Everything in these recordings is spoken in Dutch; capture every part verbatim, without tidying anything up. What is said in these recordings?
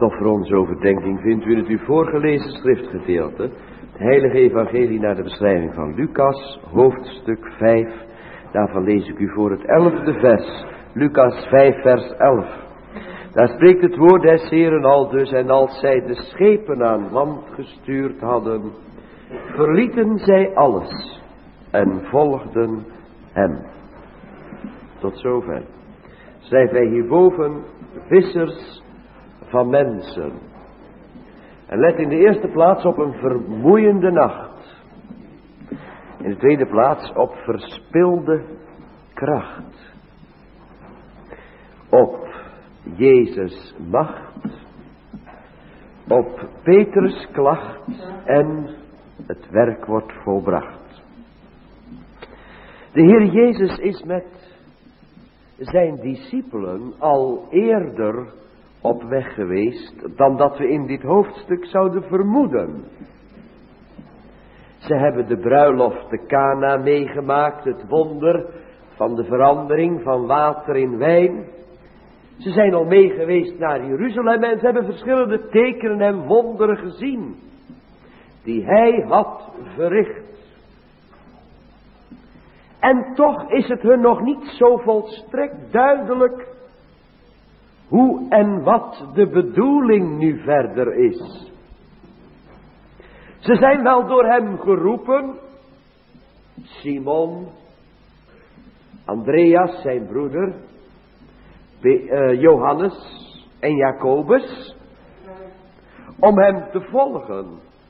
Stof voor onze overdenking vindt u in het u voorgelezen schriftgedeelte, het heilige evangelie naar de beschrijving van Lucas, hoofdstuk vijf. Daarvan lees ik u voor het elfde vers, Lucas vijf vers elf. Daar spreekt het woord des Heeren aldus: en als zij de schepen aan land gestuurd hadden, verlieten zij alles en volgden hem. Tot zover. Schrijven wij hierboven vissers van mensen. En let in de eerste plaats op een vermoeiende nacht. In de tweede plaats op verspilde kracht. Op Jezus' macht. Op Petrus' klacht en het werk wordt volbracht. De Heer Jezus is met zijn discipelen al eerder op weg geweest dan dat we in dit hoofdstuk zouden vermoeden. Ze hebben de bruiloft te Kana meegemaakt, het wonder van de verandering van water in wijn. Ze zijn al mee geweest naar Jeruzalem en ze hebben verschillende tekenen en wonderen gezien die hij had verricht. En toch is het hun nog niet zo volstrekt duidelijk hoe en wat de bedoeling nu verder is. Ze zijn wel door hem geroepen, Simon, Andreas zijn broeder, Be- uh, Johannes en Jacobus, om hem te volgen.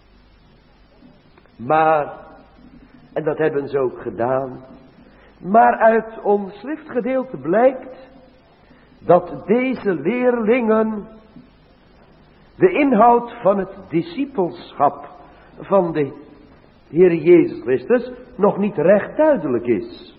Maar, en dat hebben ze ook gedaan, maar uit ons schriftgedeelte blijkt dat deze leerlingen de inhoud van het discipelschap van de Heer Jezus Christus nog niet recht duidelijk is.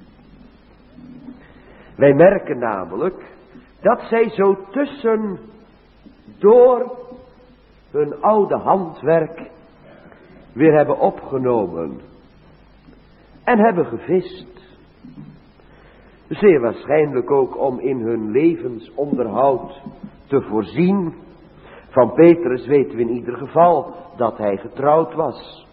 Wij merken namelijk dat zij zo tussen door hun oude handwerk weer hebben opgenomen en hebben gevist. Zeer waarschijnlijk ook om in hun levensonderhoud te voorzien. Van Petrus weten we in ieder geval dat hij getrouwd was.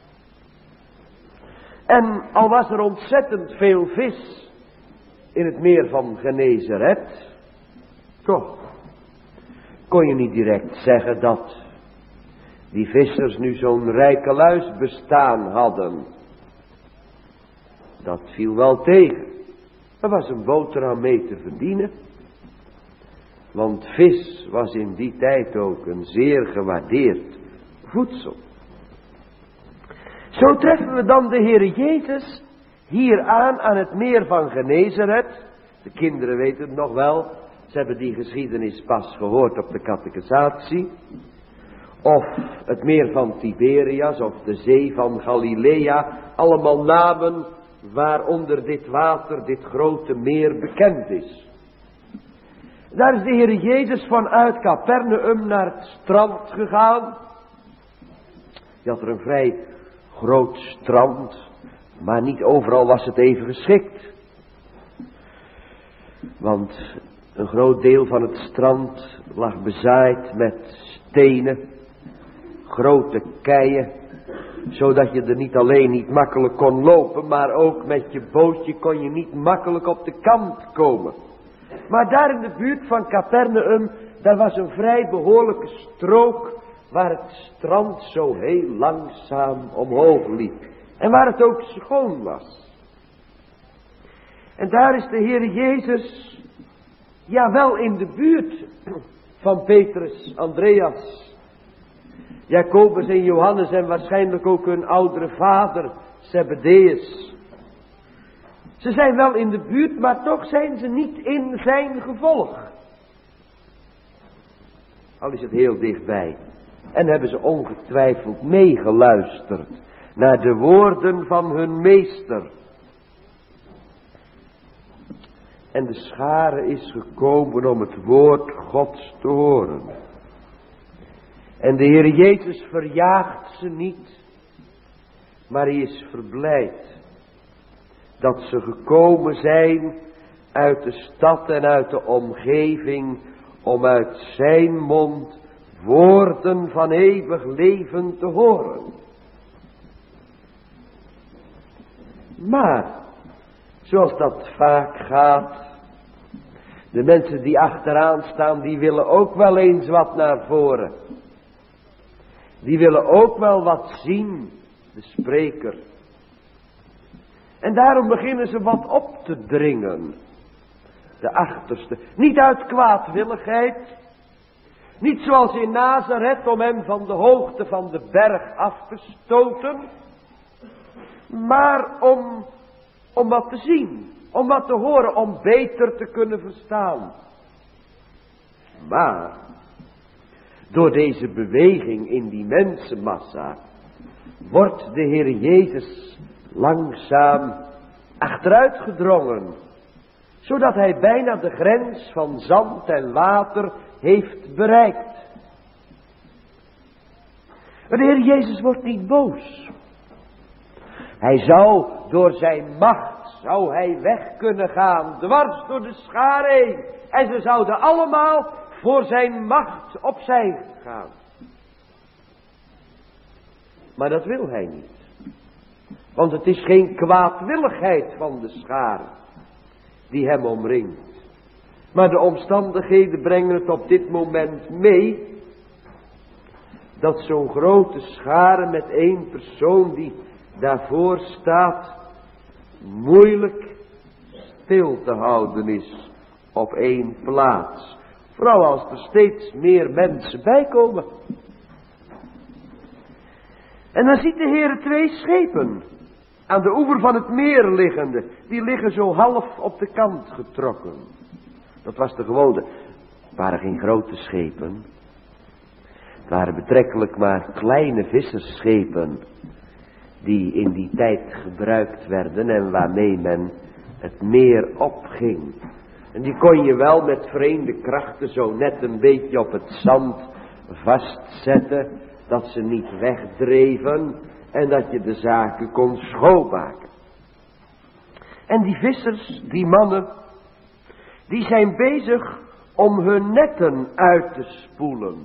En al was er ontzettend veel vis in het meer van Genezeret, toch kon je niet direct zeggen dat die vissers nu zo'n rijkeluis bestaan hadden. Dat viel wel tegen. Er was een boterham mee te verdienen. Want vis was in die tijd ook een zeer gewaardeerd voedsel. Zo treffen we dan de Heer Jezus hier aan aan het meer van Genezeret. De kinderen weten het nog wel. Ze hebben die geschiedenis pas gehoord op de catechisatie. Of het meer van Tiberias of de zee van Galilea. Allemaal namen waaronder dit water, dit grote meer bekend is. Daar is de Heer Jezus vanuit Capernaum naar het strand gegaan. Je had er een vrij groot strand, maar niet overal was het even geschikt. Want een groot deel van het strand lag bezaaid met stenen, grote keien, zodat je er niet alleen niet makkelijk kon lopen, maar ook met je bootje kon je niet makkelijk op de kant komen. Maar daar in de buurt van Capernaum, daar was een vrij behoorlijke strook waar het strand zo heel langzaam omhoog liep. En waar het ook schoon was. En daar is de Heer Jezus, ja wel in de buurt van Petrus, Andreas, Jacobus en Johannes en waarschijnlijk ook hun oudere vader, Zebedeus. Ze zijn wel in de buurt, maar toch zijn ze niet in zijn gevolg. Al is het heel dichtbij. En hebben ze ongetwijfeld meegeluisterd naar de woorden van hun meester. En de schare is gekomen om het woord Gods te horen. En de Heer Jezus verjaagt ze niet, maar hij is verblijd dat ze gekomen zijn uit de stad en uit de omgeving om uit zijn mond woorden van eeuwig leven te horen. Maar, zoals dat vaak gaat, de mensen die achteraan staan, die willen ook wel eens wat naar voren. Die willen ook wel wat zien, de spreker. En daarom beginnen ze wat op te dringen. De achterste. Niet uit kwaadwilligheid. Niet zoals in Nazareth om hem van de hoogte van de berg af te stoten. Maar om, om wat te zien. Om wat te horen. Om beter te kunnen verstaan. Maar door deze beweging in die mensenmassa wordt de Heer Jezus langzaam achteruit gedrongen, zodat hij bijna de grens van zand en water heeft bereikt. Maar de Heer Jezus wordt niet boos. Hij zou door zijn macht, zou hij weg kunnen gaan, dwars door de schare heen. En ze zouden allemaal voor zijn macht opzij gaan. Maar dat wil hij niet. Want het is geen kwaadwilligheid van de schare die hem omringt. Maar de omstandigheden brengen het op dit moment mee, dat zo'n grote schare met één persoon die daarvoor staat, moeilijk stil te houden is op één plaats. Vooral als er steeds meer mensen bijkomen. En dan ziet de Heer twee schepen aan de oever van het meer liggende. Die liggen zo half op de kant getrokken. Dat was de gewone. Het waren geen grote schepen. Het waren betrekkelijk maar kleine vissersschepen. Die in die tijd gebruikt werden en waarmee men het meer opging. En die kon je wel met vreemde krachten zo net een beetje op het zand vastzetten. Dat ze niet wegdreven en dat je de zaken kon schoonmaken. En die vissers, die mannen, die zijn bezig om hun netten uit te spoelen.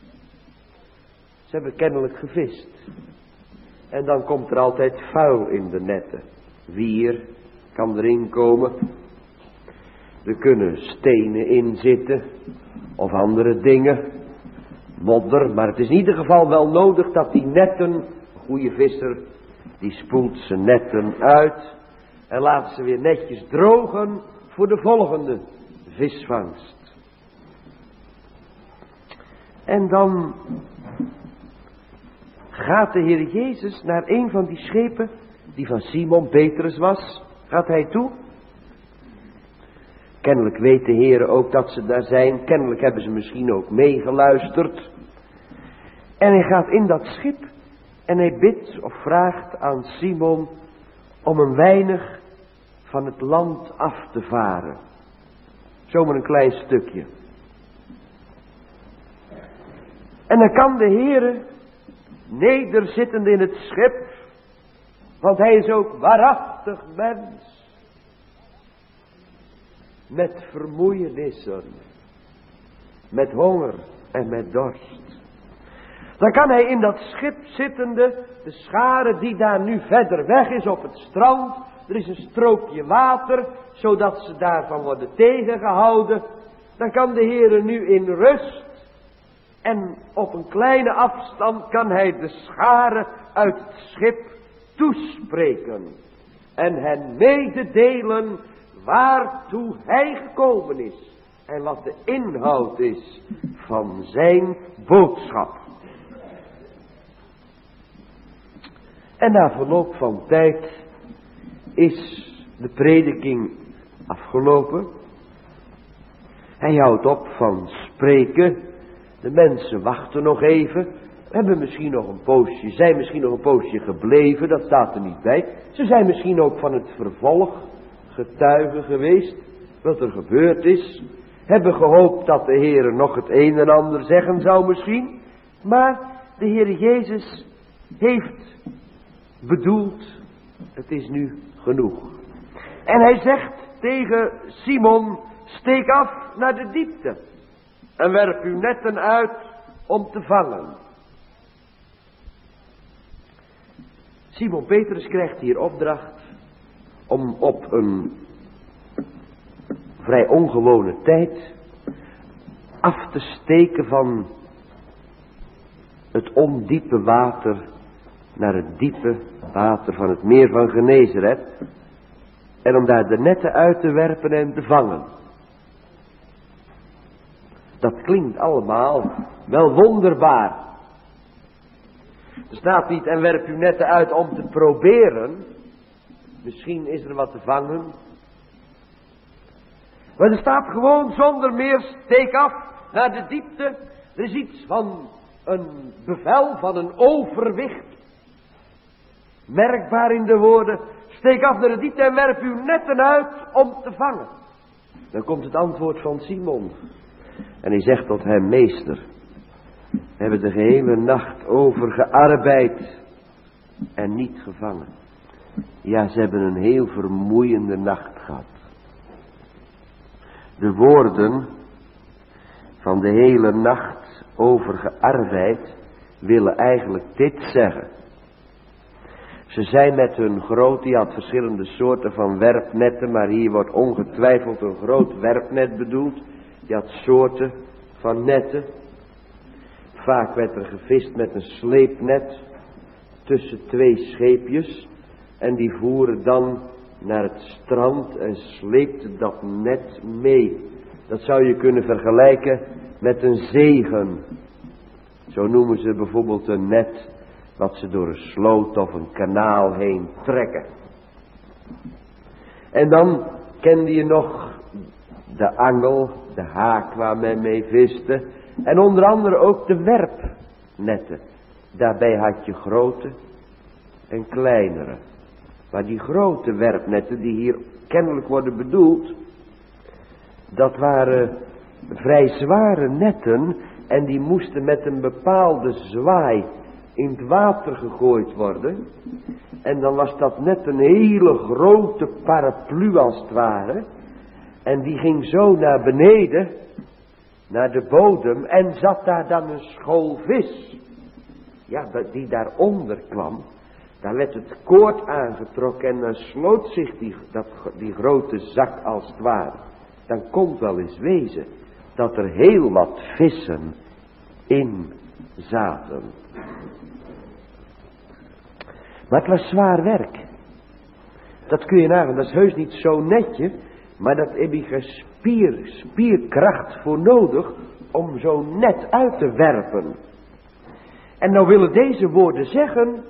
Ze hebben kennelijk gevist. En dan komt er altijd vuil in de netten. Wier kan erin komen. Er kunnen stenen in zitten. Of andere dingen. Modder. Maar het is in ieder geval wel nodig dat die netten. Een goede visser. Die spoelt zijn netten uit. En laat ze weer netjes drogen. Voor de volgende visvangst. En dan gaat de Heer Jezus naar een van die schepen, die van Simon Petrus was, gaat hij toe. Kennelijk weet de Heer ook dat ze daar zijn, kennelijk hebben ze misschien ook meegeluisterd. En hij gaat in dat schip en hij bidt of vraagt aan Simon om een weinig van het land af te varen. Zomaar een klein stukje. En dan kan de Heer nederzittend in het schip, want hij is ook waarachtig mens, met vermoeienissen, met honger en met dorst. Dan kan hij in dat schip zittende, de schare die daar nu verder weg is op het strand, er is een strookje water, zodat ze daarvan worden tegengehouden, dan kan de Heer nu in rust en op een kleine afstand kan hij de schare uit het schip toespreken. En hen mededelen waartoe hij gekomen is. En wat de inhoud is van zijn boodschap. En na verloop van tijd is de prediking afgelopen. Hij houdt op van spreken. De mensen wachten nog even, hebben misschien nog een poosje, zijn misschien nog een poosje gebleven, dat staat er niet bij. Ze zijn misschien ook van het vervolg getuigen geweest, wat er gebeurd is. Hebben gehoopt dat de Heer nog het een en ander zeggen zou misschien. Maar de Heer Jezus heeft bedoeld, het is nu genoeg. En hij zegt tegen Simon, steek af naar de diepte. en werp uw netten uit om te vangen. Simon Petrus krijgt hier opdracht om op een vrij ongewone tijd af te steken van het ondiepe water naar het diepe water van het meer van Genezeret. En om daar de netten uit te werpen en te vangen. Dat klinkt allemaal wel wonderbaar. Er staat niet en werp uw netten uit om te proberen. Misschien is er wat te vangen. Maar er staat gewoon zonder meer steek af naar de diepte. Er is iets van een bevel, van een overwicht. Merkbaar in de woorden. Steek af naar de diepte en werp uw netten uit om te vangen. Dan komt het antwoord van Simon. En hij zegt tot hem, meester, we hebben de gehele nacht over gearbeid en niet gevangen. Ja, ze hebben een heel vermoeiende nacht gehad. De woorden van de hele nacht over gearbeid willen eigenlijk dit zeggen. Ze zijn met hun groot, die had verschillende soorten van werpnetten, maar hier wordt ongetwijfeld een groot werpnet bedoeld. Die had soorten van netten. Vaak werd er gevist met een sleepnet tussen twee scheepjes. En die voeren dan naar het strand en sleepten dat net mee. Dat zou je kunnen vergelijken met een zegen. Zo noemen ze bijvoorbeeld een net wat ze door een sloot of een kanaal heen trekken. En dan kende je nog de angel, de haak waar men mee viste. En onder andere ook de werpnetten. Daarbij had je grote en kleinere. Maar die grote werpnetten die hier kennelijk worden bedoeld, dat waren vrij zware netten en die moesten met een bepaalde zwaai in het water gegooid worden. En dan was dat net een hele grote paraplu als het ware. En die ging zo naar beneden, naar de bodem, en zat daar dan een school vis. Ja, die daaronder kwam. Daar werd het koord aangetrokken en dan sloot zich die, dat, die grote zak als het ware. Dan kon het wel eens wezen dat er heel wat vissen in zaten. Maar het was zwaar werk. Dat kun je nagaan, dat is heus niet zo netje, maar dat heb je spier, spierkracht voor nodig om zo net uit te werpen. En nou willen deze woorden zeggen,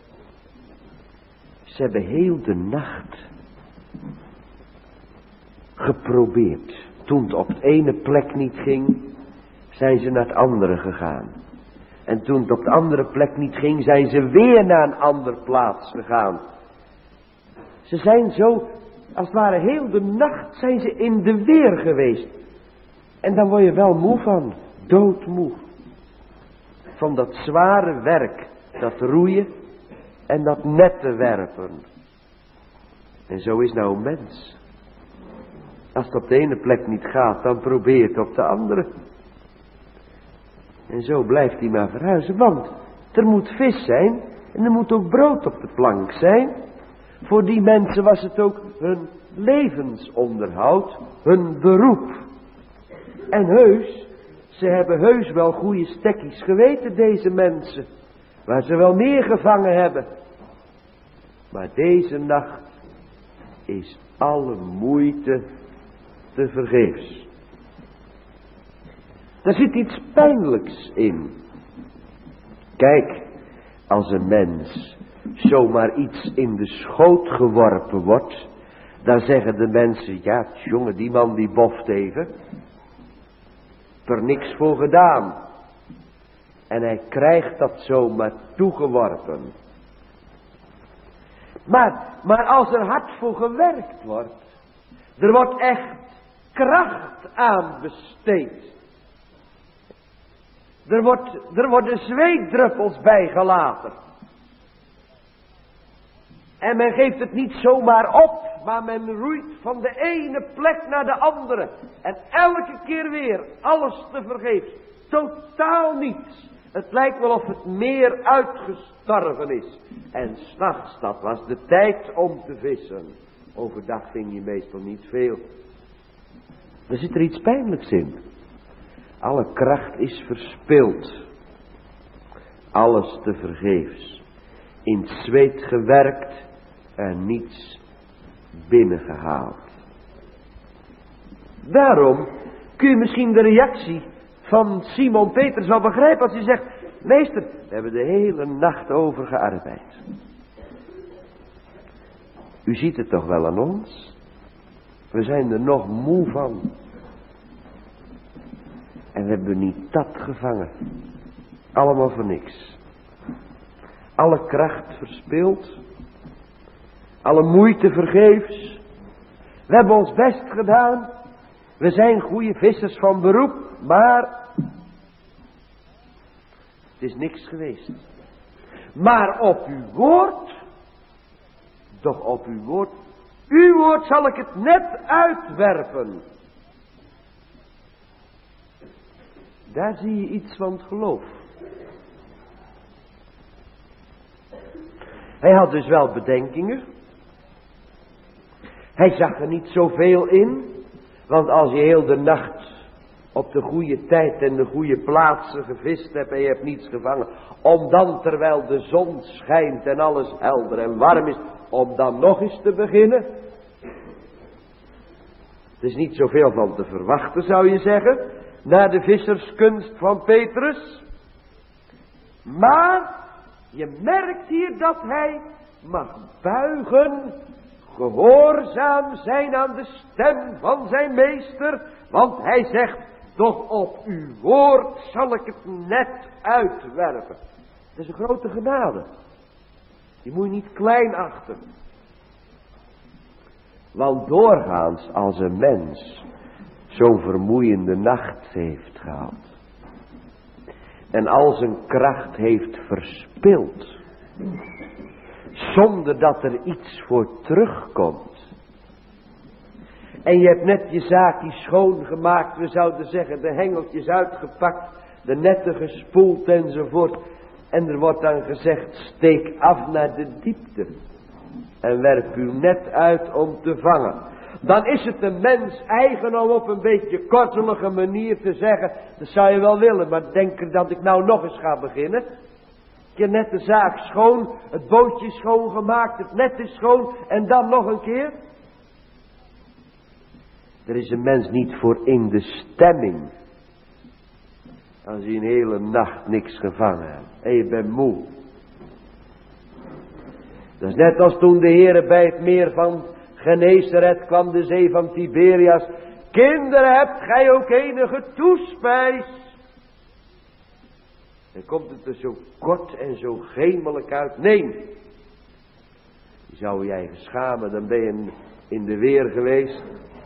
ze hebben heel de nacht geprobeerd. Toen het op de ene plek niet ging, zijn ze naar het andere gegaan. En toen het op de andere plek niet ging, zijn ze weer naar een andere plaats gegaan. Ze zijn zo, als het ware heel de nacht zijn ze in de weer geweest. En dan word je wel moe van, doodmoe. Van dat zware werk, dat roeien en dat netten werpen. En zo is nou een mens. Als het op de ene plek niet gaat, dan probeert het op de andere. En zo blijft hij maar verhuizen, want er moet vis zijn en er moet ook brood op de plank zijn. Voor die mensen was het ook hun levensonderhoud, hun beroep. En heus, ze hebben heus wel goede stekkies geweten, deze mensen, waar ze wel meer gevangen hebben. Maar deze nacht is alle moeite te vergeefs. Daar zit iets pijnlijks in. Kijk, als een mens zomaar iets in de schoot geworpen wordt, dan zeggen de mensen, ja jongen, die man die boft even. Er niks voor gedaan. En hij krijgt dat zomaar toegeworpen. Maar, maar als er hard voor gewerkt wordt, er wordt echt kracht aan besteed. Er, wordt, er worden zweetdruppels bij gelaten. En men geeft het niet zomaar op, maar men roeit van de ene plek naar de andere. En elke keer weer, alles tevergeefs. Totaal niets. Het lijkt wel of het meer uitgestorven is. En 's nachts, dat was de tijd om te vissen. Overdag ving je meestal niet veel. Er zit er iets pijnlijks in. Alle kracht is verspild. Alles tevergeefs. In het zweet gewerkt en niets binnengehaald. Daarom kun je misschien de reactie van Simon Petrus wel begrijpen als hij zegt: meester, we hebben de hele nacht over gearbeid. U ziet het toch wel aan ons? We zijn er nog moe van. En we hebben niet dat gevangen. Allemaal voor niks. Alle kracht verspild. Alle moeite vergeefs. We hebben ons best gedaan. We zijn goede vissers van beroep. Maar het is niks geweest. Maar op uw woord. Doch op uw woord. Uw woord zal ik het net uitwerpen. Daar zie je iets van het geloof. Hij had dus wel bedenkingen. Hij zag er niet zoveel in. Want als je heel de nacht op de goede tijd en de goede plaatsen gevist hebt en je hebt niets gevangen. Om dan terwijl de zon schijnt en alles helder en warm is, om dan nog eens te beginnen. Het is niet zoveel van te verwachten, zou je zeggen, naar de visserskunst van Petrus. Maar je merkt hier dat hij mag buigen, gehoorzaam zijn aan de stem van zijn meester. Want hij zegt: doch op uw woord zal ik het net uitwerpen. Dat is een grote genade. Die moet je niet klein achten. Want doorgaans als een mens zo'n vermoeiende nacht heeft gehad. En al zijn kracht heeft verspild. Zonder dat er iets voor terugkomt. En je hebt net je zaakje schoongemaakt. We zouden zeggen de hengeltjes uitgepakt. De netten gespoeld enzovoort. En er wordt dan gezegd: steek af naar de diepte. En werp uw net uit om te vangen. Dan is het een mens eigen om op een beetje kortelige manier te zeggen: dat zou je wel willen, maar denk er dat ik nou nog eens ga beginnen. Je hebt net de zaak schoon, het bootje is schoongemaakt, het net is schoon en dan nog een keer. Er is een mens niet voor in de stemming. Als hij een hele nacht niks gevangen heeft. En je bent moe. Dat is net als toen de Heere bij het meer van Genesaret kwam, de zee van Tiberias. Kinderen, hebt gij ook enige toespijs? Dan komt het er zo kort en zo gemelijk uit. Nee. Je zou je eigen schamen, dan ben je in de weer geweest.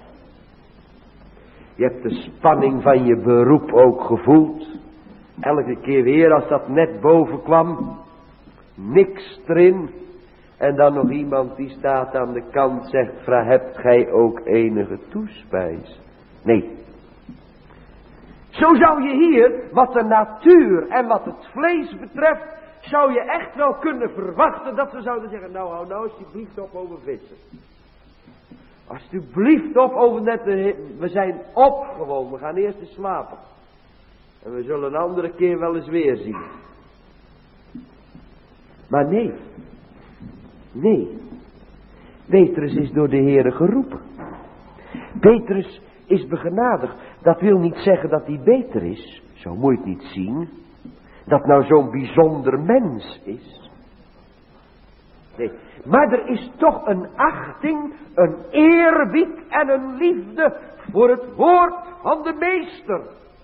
Je hebt de spanning van je beroep ook gevoeld. Elke keer weer als dat net boven kwam. Niks erin. En dan nog iemand die staat aan de kant zegt: vraag, hebt gij ook enige toespijs? Nee. Zo zou je hier, wat de natuur en wat het vlees betreft, zou je echt wel kunnen verwachten dat we zouden zeggen: nou hou nou alsjeblieft op over vissen. Alsjeblieft op over net, de, we zijn op gewoon, we gaan eerst eens slapen. En we zullen een andere keer wel eens weer zien. Maar nee. Nee. Petrus is door de Heere geroepen. Petrus is begenadigd. Dat wil niet zeggen dat hij beter is. Zo moet je het niet zien. Dat nou zo'n bijzonder mens is. Nee. Maar er is toch een achting, een eerbied en een liefde voor het woord van de meester.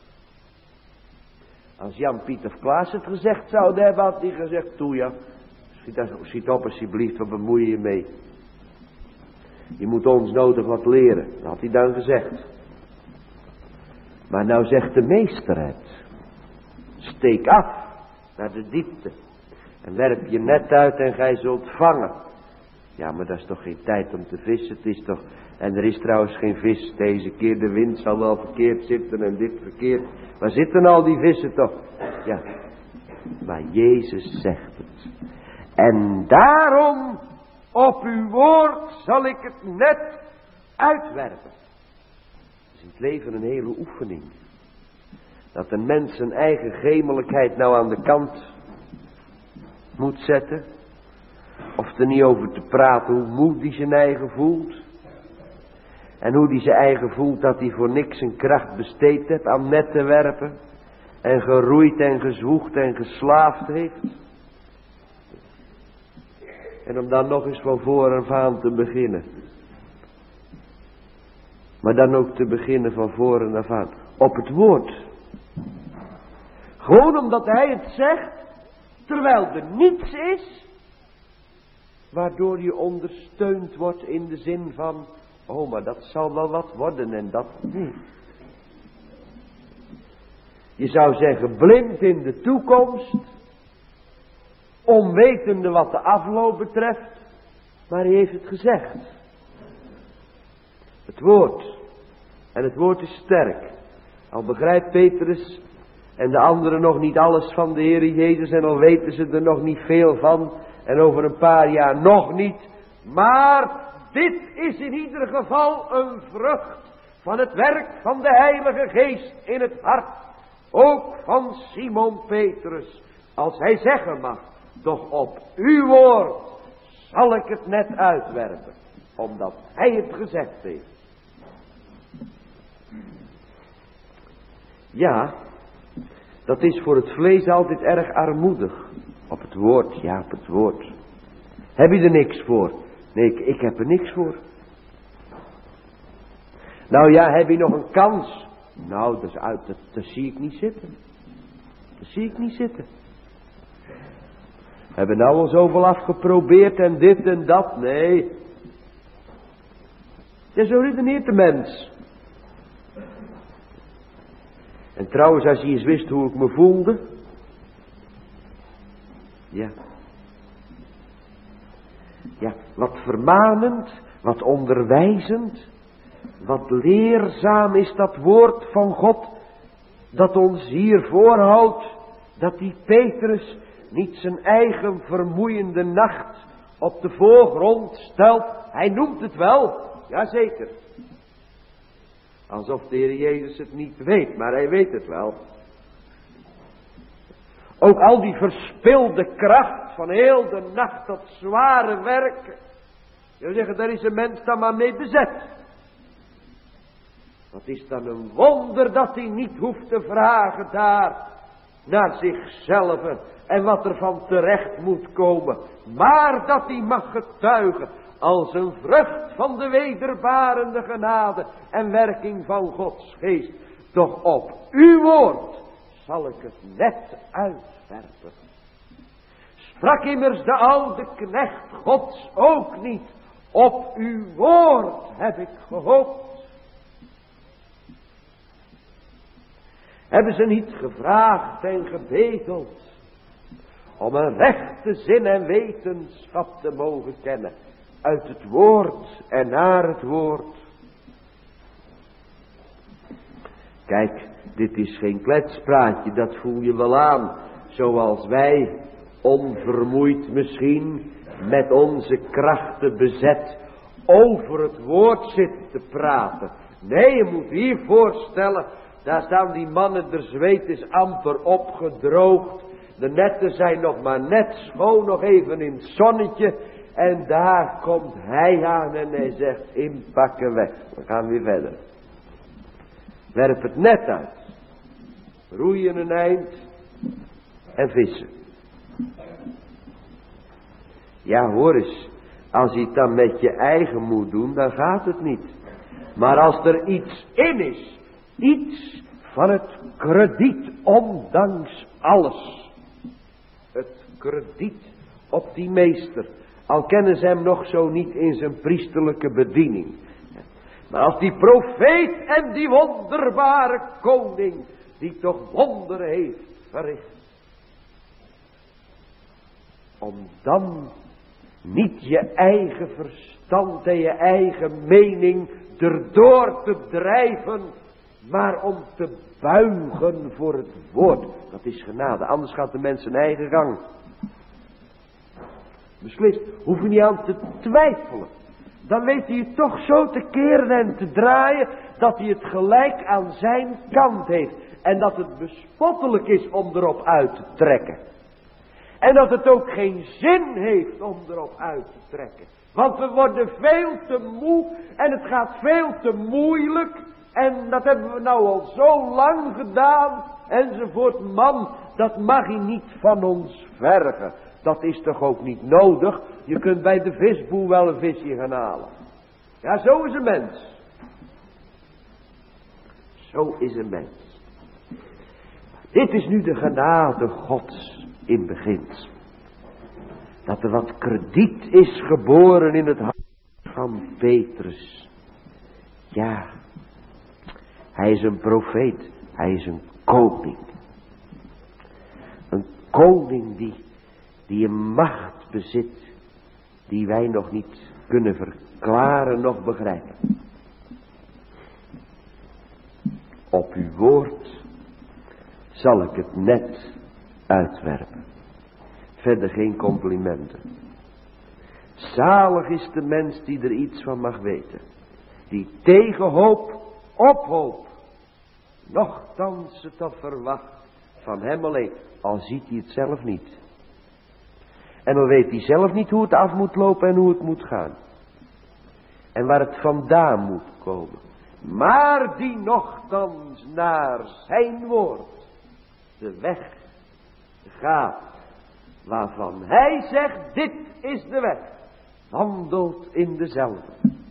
Als Jan Piet of Klaas het gezegd zouden hebben, had hij gezegd: toe ja, schiet, schiet op alsjeblieft, wat bemoei je je mee? Je moet ons nodig wat leren, dat had hij dan gezegd. Maar nou zegt de meester het. Steek af naar de diepte en werp je net uit en gij zult vangen. Ja, maar dat is toch geen tijd om te vissen. Het is toch... En er is trouwens geen vis deze keer. De wind zal wel verkeerd zitten en dit verkeerd. Waar zitten al die vissen toch? Ja. Maar Jezus zegt het. En daarom op uw woord zal ik het net uitwerpen. Het is in het leven een hele oefening. Dat een mens zijn eigen gemelijkheid nou aan de kant moet zetten. Of er niet over te praten hoe moe die zijn eigen voelt. En hoe die zijn eigen voelt dat hij voor niks zijn kracht besteed heeft aan net te werpen. En geroeid en gezwoegd en geslaafd heeft. En om dan nog eens van voor aan te beginnen. Maar dan ook te beginnen van voren af aan. Op het woord. Gewoon omdat hij het zegt. Terwijl er niets is. Waardoor je ondersteund wordt in de zin van. Oh, maar dat zal wel wat worden en dat niet. Je zou zeggen blind in de toekomst. Onwetende wat de afloop betreft. Maar hij heeft het gezegd. Het woord. En het woord is sterk. Al begrijpt Petrus en de anderen nog niet alles van de Heer Jezus. En al weten ze er nog niet veel van. En over een paar jaar nog niet. Maar dit is in ieder geval een vrucht van het werk van de Heilige Geest in het hart. Ook van Simon Petrus. Als hij zeggen mag. Doch op uw woord zal ik het net uitwerpen. Omdat hij het gezegd heeft. Ja, dat is voor het vlees altijd erg armoedig. Op het woord, ja op het woord. Heb je er niks voor? Nee, ik, ik heb er niks voor. Nou ja, heb je nog een kans? Nou, dat, is uit, dat, dat zie ik niet zitten. Dat zie ik niet zitten. We hebben nou al zoveel afgeprobeerd en dit en dat. Nee. Ja, zo redeneert de mens. En trouwens, als je eens wist hoe ik me voelde. Ja. Ja, wat vermanend, wat onderwijzend. Wat leerzaam is dat woord van God. Dat ons hier voorhoudt. Dat die Petrus niet zijn eigen vermoeiende nacht op de voorgrond stelt. Hij noemt het wel. Jazeker. Alsof de Heer Jezus het niet weet, maar hij weet het wel. Ook al die verspilde kracht van heel de nacht, dat zware werken. Je wil zeggen, daar is een mens dan maar mee bezet. Wat is dan een wonder dat hij niet hoeft te vragen daar naar zichzelf en wat er van terecht moet komen. Maar dat hij mag getuigen als een vrucht van de wederbarende genade en werking van Gods geest. Doch op uw woord zal ik het net uitwerpen. Sprak immers de oude knecht Gods ook niet. Op uw woord heb ik gehoopt. Hebben ze niet gevraagd en gebedeld om een rechte zin en wetenschap te mogen kennen uit het woord en naar het woord. Kijk, dit is geen kletspraatje, dat voel je wel aan. Zoals wij, onvermoeid misschien, met onze krachten bezet, over het woord zitten te praten. Nee, je moet hier voorstellen, daar staan die mannen, der zweet is amper opgedroogd. De netten zijn nog maar net schoon, nog even in het zonnetje. En daar komt hij aan en hij zegt, inpakken weg. We gaan weer verder. Werp het net uit. Roeien een eind en vissen. Ja, hoor eens. Als je het dan met je eigen moet doen, dan gaat het niet. Maar als er iets in is, iets van het krediet ondanks alles. Het krediet op die meester. Al kennen ze hem nog zo niet in zijn priesterlijke bediening. Maar als die profeet en die wonderbare koning, die toch wonderen heeft verricht. Om dan Niet je eigen verstand en je eigen mening erdoor te drijven, maar om te buigen voor het woord. Dat is genade, anders gaat de mens zijn eigen gang. Beslist, hoef je niet aan te twijfelen. Dan weet hij het toch zo te keren en te draaien, dat hij het gelijk aan zijn kant heeft. En dat het bespottelijk is om erop uit te trekken. En dat het ook geen zin heeft om erop uit te trekken. Want we worden veel te moe en het gaat veel te moeilijk. En dat hebben we nou al zo lang gedaan. Enzovoort. Man, dat mag hij niet van ons vergen. Dat is toch ook niet nodig. Je kunt bij de visboer wel een visje gaan halen. Ja, zo is een mens. Zo is een mens. Dit is nu de genade Gods in beginsel. Dat er wat krediet is geboren in het hart van Petrus. Ja, hij is een profeet. Hij is een koning. Een koning die, die een macht bezit. Die wij nog niet kunnen verklaren nog begrijpen. Op uw woord zal ik het net uitwerpen. Verder geen complimenten. Zalig is de mens die er iets van mag weten. Die tegen hoop op hoop. Nochtans het dat verwacht van hem alleen. Al ziet hij het zelf niet. En dan weet hij zelf niet hoe het af moet lopen en hoe het moet gaan. En waar het vandaan moet komen. Maar die nochtans naar zijn woord de weg gaat. Waarvan hij zegt, dit is de weg. Wandelt in dezelfde.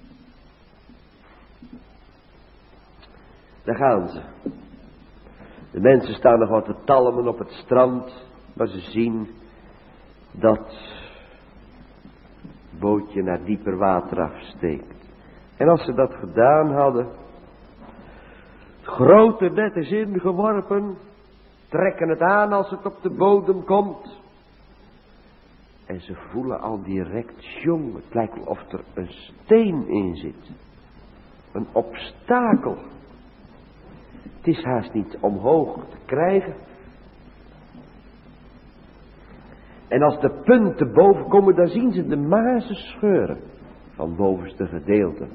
Daar gaan ze. De mensen staan nog wat te talmen op het strand. Maar ze zien dat het bootje naar dieper water afsteekt. En als ze dat gedaan hadden. Het grote net is ingeworpen. Trekken het aan als het op de bodem komt. En ze voelen al direct, jong, het lijkt wel of er een steen in zit. Een obstakel. Het is haast niet omhoog te krijgen. En als de punten boven komen, dan zien ze de mazen scheuren van het bovenste gedeelte.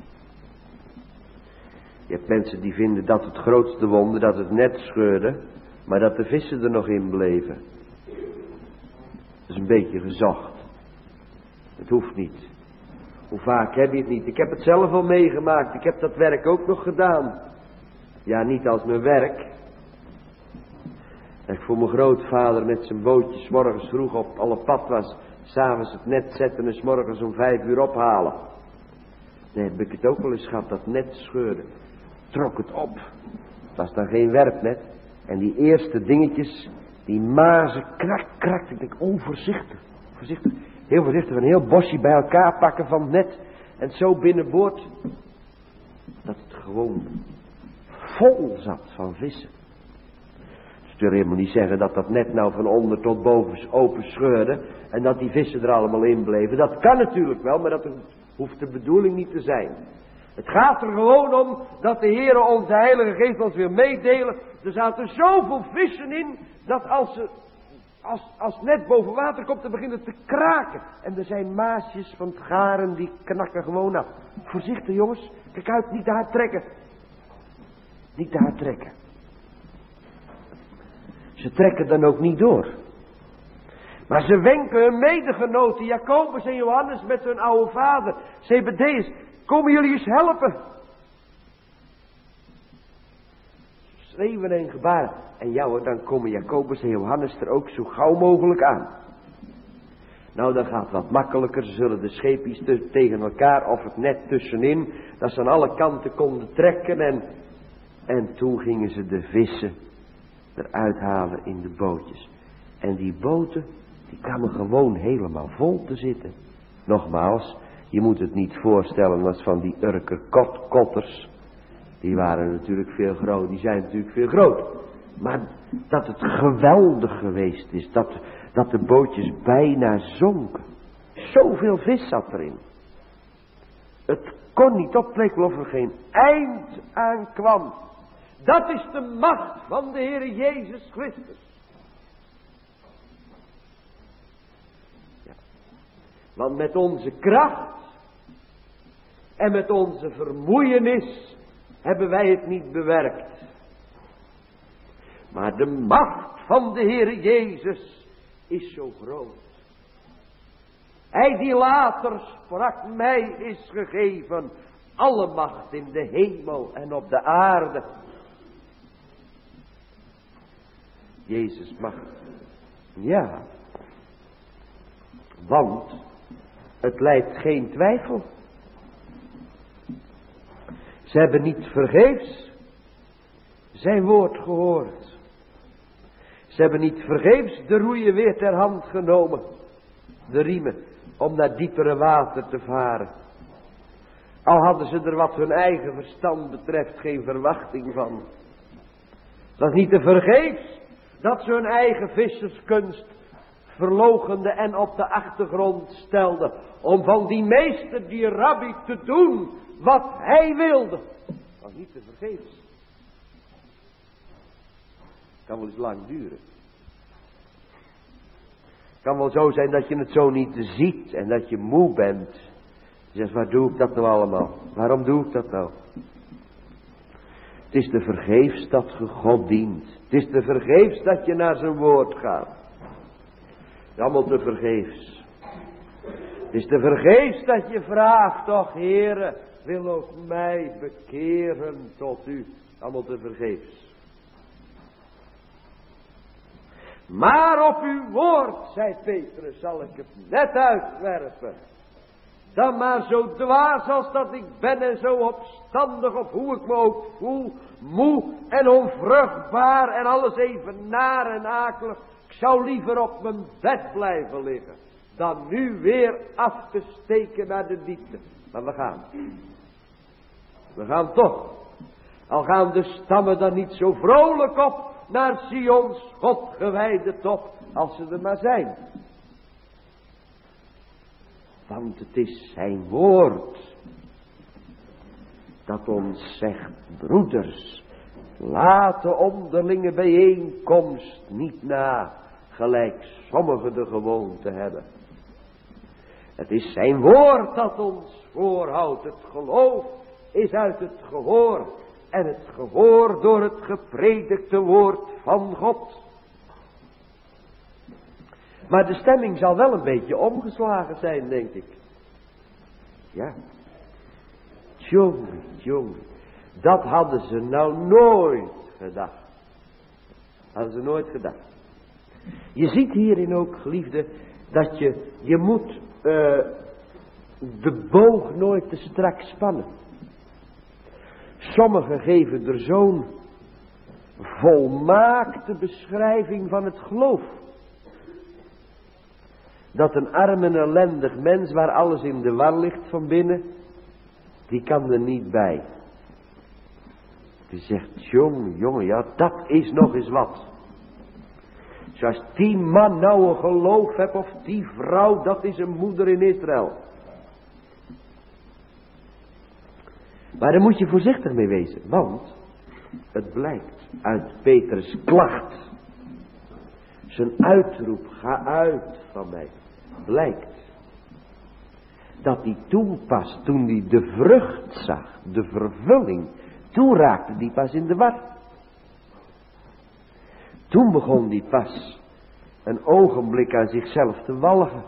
Je hebt mensen die vinden dat het grootste wonder dat het net scheurde, maar dat de vissen er nog in bleven. Dat is een beetje gezocht. Het hoeft niet. Hoe vaak heb je het niet? Ik heb het zelf al meegemaakt. Ik heb dat werk ook nog gedaan. Ja, niet als mijn werk. Dat ik voor mijn grootvader met zijn bootje 's morgens vroeg op alle pad was. 's avonds het net zetten en 's morgens om vijf uur ophalen. Dan heb ik het ook wel eens gehad, dat net scheurde. Trok het op. Het was dan geen werpnet. En die eerste dingetjes, die mazen, krak, krak. Ik denk, oh, voorzichtig, voorzichtig. Heel voorzichtig, een heel bosje bij elkaar pakken van het net. En zo binnenboord. Dat het gewoon vol zat van vissen. Dus ik wil helemaal niet zeggen dat dat net nou van onder tot boven open scheurde. En dat die vissen er allemaal in bleven. Dat kan natuurlijk wel, maar dat hoeft de bedoeling niet te zijn. Het gaat er gewoon om dat de Heere onze Heilige Geest ons weer meedelen. Er zaten zoveel vissen in, dat als ze, als, als het net boven water komt, dan beginnen te kraken. En er zijn maasjes van het garen, die knakken gewoon af. Voorzichtig jongens, kijk uit, niet te hard trekken. Niet te hard trekken. Ze trekken dan ook niet door. Maar ze wenken hun medegenoten, Jacobus en Johannes met hun oude vader, Zebedeus, komen jullie eens helpen? Schreeuwen en gebaren. En ja hoor, dan komen Jacobus en Johannes er ook zo gauw mogelijk aan. Nou, dan gaat het wat makkelijker. Ze zullen de scheepjes tegen elkaar of het net tussenin, dat ze aan alle kanten konden trekken. En, en toen gingen ze de vissen eruit halen in de bootjes. En die boten, die kwamen gewoon helemaal vol te zitten. Nogmaals, je moet het niet voorstellen als van die Urker kot, kotters. Die waren natuurlijk veel groot, die zijn natuurlijk veel groter. Maar dat het geweldig geweest is, dat, dat de bootjes bijna zonken. Zoveel vis zat erin. Het kon niet op, het leek wel of er geen eind aan kwam. Dat is de macht van de Heer Jezus Christus. Ja. Want met onze kracht en met onze vermoeienis hebben wij het niet bewerkt. Maar de macht van de Heer Jezus is zo groot. Hij die later sprak, mij is gegeven alle macht in de hemel en op de aarde. Jezus macht. Ja. Want het lijdt geen twijfel. Ze hebben niet vergeefs zijn woord gehoord. Ze hebben niet vergeefs de roeien weer ter hand genomen. De riemen om naar diepere water te varen. Al hadden ze er wat hun eigen verstand betreft geen verwachting van. Dat is niet te vergeefs dat ze hun eigen visserskunst verloochenden en op de achtergrond stelden. Om van die meester, die rabbi, te doen wat hij wilde. Dat was niet te vergeefs. Kan wel eens lang duren. Kan wel zo zijn dat je het zo niet ziet en dat je moe bent. Je zegt, waar doe ik dat nou allemaal? Waarom doe ik dat nou? Het is te vergeefs dat je God dient. Het is te vergeefs dat je naar zijn woord gaat. Het is allemaal te vergeefs. Het is te vergeefs dat je vraagt, toch Heere, wil ook mij bekeren tot u. Allemaal te vergeefs. Maar op uw woord, zei Petrus, zal ik het net uitwerpen. Dan maar zo dwaas als dat ik ben en zo opstandig of hoe ik me ook voel, moe en onvruchtbaar en alles even naar en akelig. Ik zou liever op mijn bed blijven liggen dan nu weer af te steken naar de diepte. Maar we gaan. We gaan toch. Al gaan de stammen dan niet zo vrolijk op naar Sions Godgewijde top als ze er maar zijn. Want het is zijn woord dat ons zegt, broeders, laat de onderlinge bijeenkomst niet na, gelijk sommigen de gewoonte hebben. Het is zijn woord dat ons voorhoudt. Het geloof is uit het gehoor en het gehoor door het gepredikte woord van God. Maar de stemming zal wel een beetje omgeslagen zijn, denk ik. Ja. Tjonge, tjonge. Dat hadden ze nou nooit gedacht. Hadden ze nooit gedacht. Je ziet hierin ook, geliefde, dat je, je moet uh, de boog nooit te strak spannen. Sommigen geven er zo'n volmaakte beschrijving van het geloof. Dat een arm en ellendig mens waar alles in de war ligt van binnen, die kan er niet bij. Die zegt, jongen, jongen, ja, dat is nog eens wat. Zoals die man nou een geloof heeft of die vrouw, dat is een moeder in Israël. Maar daar moet je voorzichtig mee wezen, want het blijkt uit Petrus' klacht. Zijn uitroep, ga uit van mij, blijkt dat hij toen pas, toen hij de vrucht zag, de vervulling, toen raakte hij pas in de war. Toen begon hij pas een ogenblik aan zichzelf te walgen.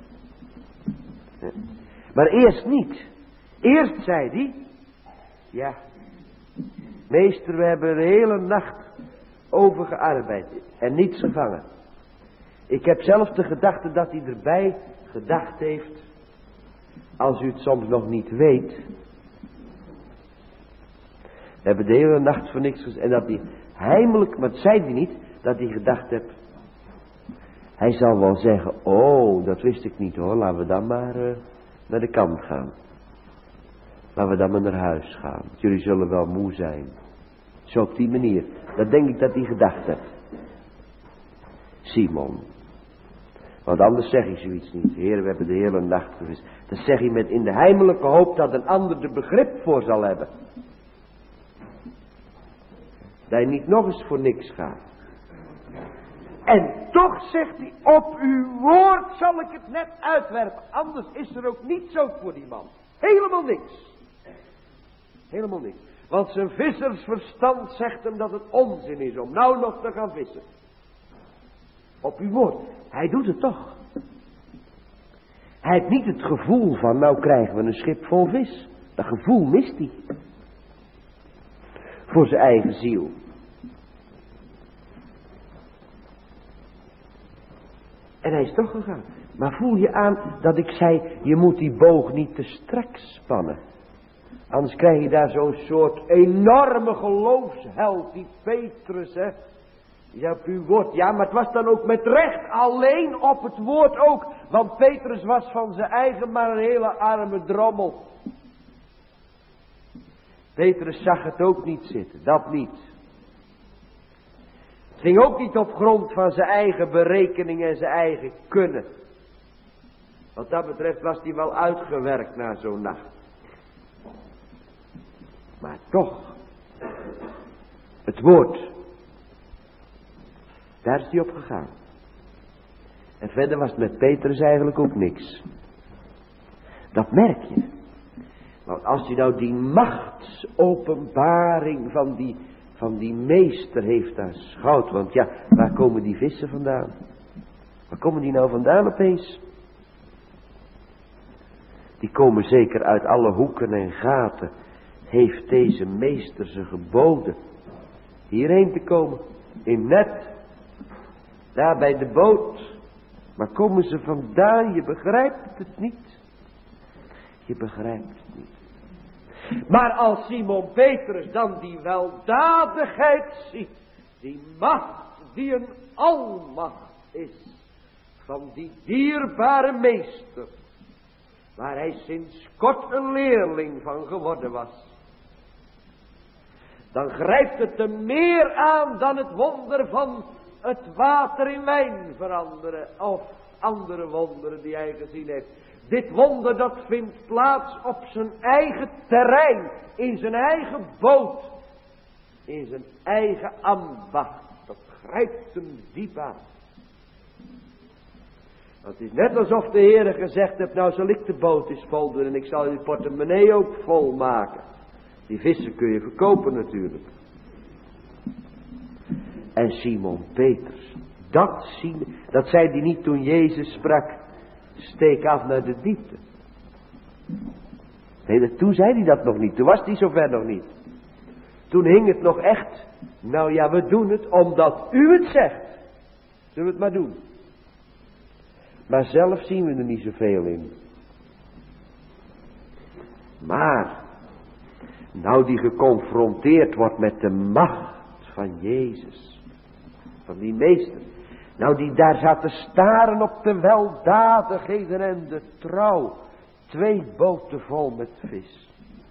Maar eerst niet. Eerst zei hij, ja, meester, we hebben de hele nacht over gearbeid en niets gevangen. Ik heb zelf de gedachte dat hij erbij gedacht heeft, als u het soms nog niet weet. We hebben de hele nacht voor niks gezegd. En dat hij heimelijk, maar het zei hij niet, dat hij gedacht heeft. Hij zal wel zeggen, oh, dat wist ik niet hoor, laten we dan maar uh, naar de kant gaan. Laten we dan maar naar huis gaan. Jullie zullen wel moe zijn. Zo op die manier. Dat denk ik dat hij gedacht heeft. Simon. Want anders zeg je zoiets niet. Heer, we hebben de hele nacht gevist. Dan zeg je met in de heimelijke hoop dat een ander er begrip voor zal hebben. Dat je niet nog eens voor niks gaat. En toch zegt hij, op uw woord zal ik het net uitwerpen. Anders is er ook niet zo voor die man. Helemaal niks. Helemaal niks. Want zijn vissersverstand zegt hem dat het onzin is om nou nog te gaan vissen. Op uw woord. Hij doet het toch. Hij heeft niet het gevoel van, nou krijgen we een schip vol vis. Dat gevoel mist hij. Voor zijn eigen ziel. En hij is toch gegaan. Maar voel je aan dat ik zei, je moet die boog niet te strak spannen. Anders krijg je daar zo'n soort enorme geloofsheld, die Petrus, hè. Ja, op uw woord. Ja, maar het was dan ook met recht alleen op het woord ook. Want Petrus was van zijn eigen maar een hele arme drommel. Petrus zag het ook niet zitten, dat niet. Het ging ook niet op grond van zijn eigen berekening en zijn eigen kunnen. Wat dat betreft was hij wel uitgewerkt na zo'n nacht. Maar toch, het woord, daar is hij op gegaan. En verder was het met Petrus eigenlijk ook niks. Dat merk je. Want als hij nou die machtsopenbaring van die, van die meester heeft aanschouwd. Want ja, waar komen die vissen vandaan? Waar komen die nou vandaan opeens? Die komen zeker uit alle hoeken en gaten. Heeft deze meester ze geboden hierheen te komen. In net. Daar bij de boot. Maar komen ze vandaan? Je begrijpt het niet. Je begrijpt het niet. Maar als Simon Petrus dan die weldadigheid ziet. Die macht die een almacht is. Van die dierbare meester. Waar hij sinds kort een leerling van geworden was. Dan grijpt het hem meer aan dan het wonder van het water in wijn veranderen. Of andere wonderen die hij gezien heeft. Dit wonder dat vindt plaats op zijn eigen terrein. In zijn eigen boot. In zijn eigen ambacht. Dat grijpt hem diep aan. Het is net alsof de Heere gezegd heeft, nou zal ik de boot eens vol doen en ik zal je portemonnee ook vol maken. Die vissen kun je verkopen natuurlijk. En Simon Petrus, dat zien, dat zei hij niet toen Jezus sprak, steek af naar de diepte. Nee, toen zei hij dat nog niet, toen was hij zover nog niet. Toen hing het nog echt, nou ja, we doen het omdat u het zegt. Zullen we het maar doen. Maar zelf zien we er niet zoveel in. Maar, nou die geconfronteerd wordt met de macht van Jezus. Van die meester. Nou die daar zat te staren op de weldadigheden en de trouw. Twee boten vol met vis.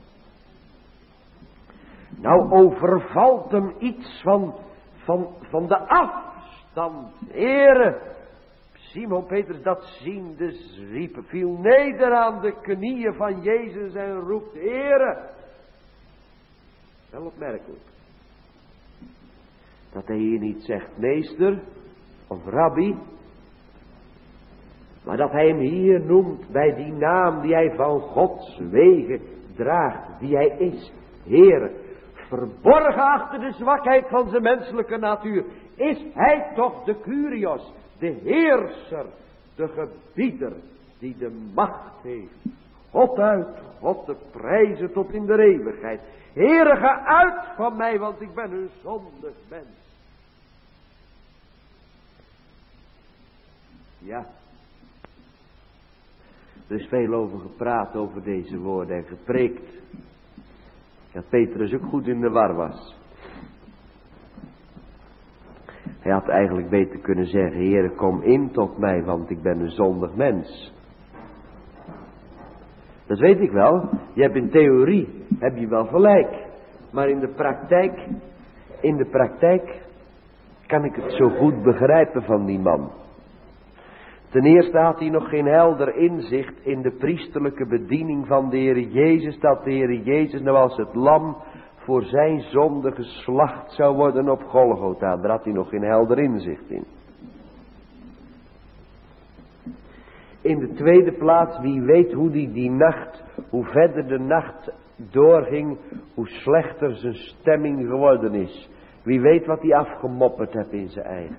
Nou overvalt hem iets van, van, van de afstand. Heere. Simon Petrus dat ziende riep, viel neder aan de knieën van Jezus en roept, Heere. Wel opmerkelijk. Dat hij hier niet zegt meester of rabbi. Maar dat hij hem hier noemt bij die naam die hij van Gods wegen draagt. Die hij is, Heere. Verborgen achter de zwakheid van zijn menselijke natuur. Is hij toch de Kyrios. De heerser, de gebieder, die de macht heeft. God uit, God te prijzen tot in de eeuwigheid. Heere, ga uit van mij, want ik ben een zondig mens. Ja. Er is veel over gepraat, over deze woorden en gepreekt. Dat Petrus ook goed in de war was. Hij had eigenlijk beter kunnen zeggen, Heere, kom in tot mij, want ik ben een zondig mens. Dat weet ik wel. Je hebt in theorie, heb je wel gelijk. Maar in de praktijk, in de praktijk kan ik het zo goed begrijpen van die man. Ten eerste had hij nog geen helder inzicht in de priesterlijke bediening van de Heere Jezus, dat de Heere Jezus nou als het lam voor zijn zonde geslacht zou worden op Golgotha. Daar had hij nog geen helder inzicht in. In de tweede plaats, wie weet hoe die die nacht, hoe verder de nacht doorging, hoe slechter zijn stemming geworden is. Wie weet wat hij afgemopperd heeft in zijn eigen.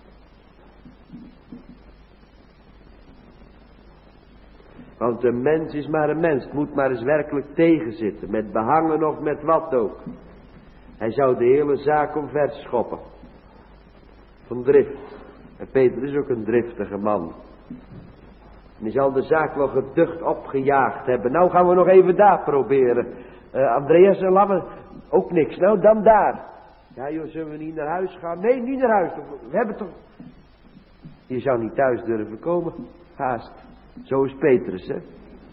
Want een mens is maar een mens, het moet maar eens werkelijk tegenzitten, met behangen of met wat ook. Hij zou de hele zaak omverschoppen. Van drift. En Peter is ook een driftige man. En die zal de zaak wel geducht opgejaagd hebben. Nou gaan we nog even daar proberen. Uh, Andreas en Lamme, ook niks. Nou, dan daar. Ja joh, zullen we niet naar huis gaan? Nee, niet naar huis. We hebben toch... Je zou niet thuis durven komen. Haast. Zo is Petrus, hè.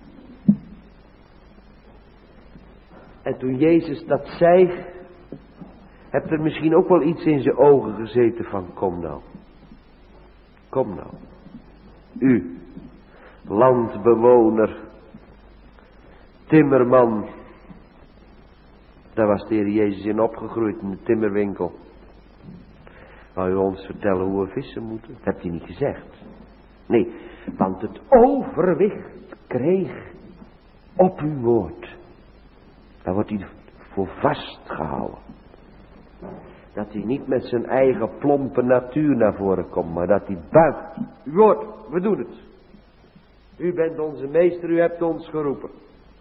En toen Jezus dat zei, hebt er misschien ook wel iets in zijn ogen gezeten van, kom nou. Kom nou. U, landbewoner, timmerman. Daar was de Heer Jezus in opgegroeid, in de timmerwinkel. Wou u ons vertellen hoe we vissen moeten? Dat hebt hij niet gezegd. Nee, want het overwicht kreeg op uw woord. Daar wordt hij voor vastgehouden. Dat hij niet met zijn eigen plompe natuur naar voren komt, maar dat hij buigt. Uw woord, we doen het. U bent onze meester, u hebt ons geroepen.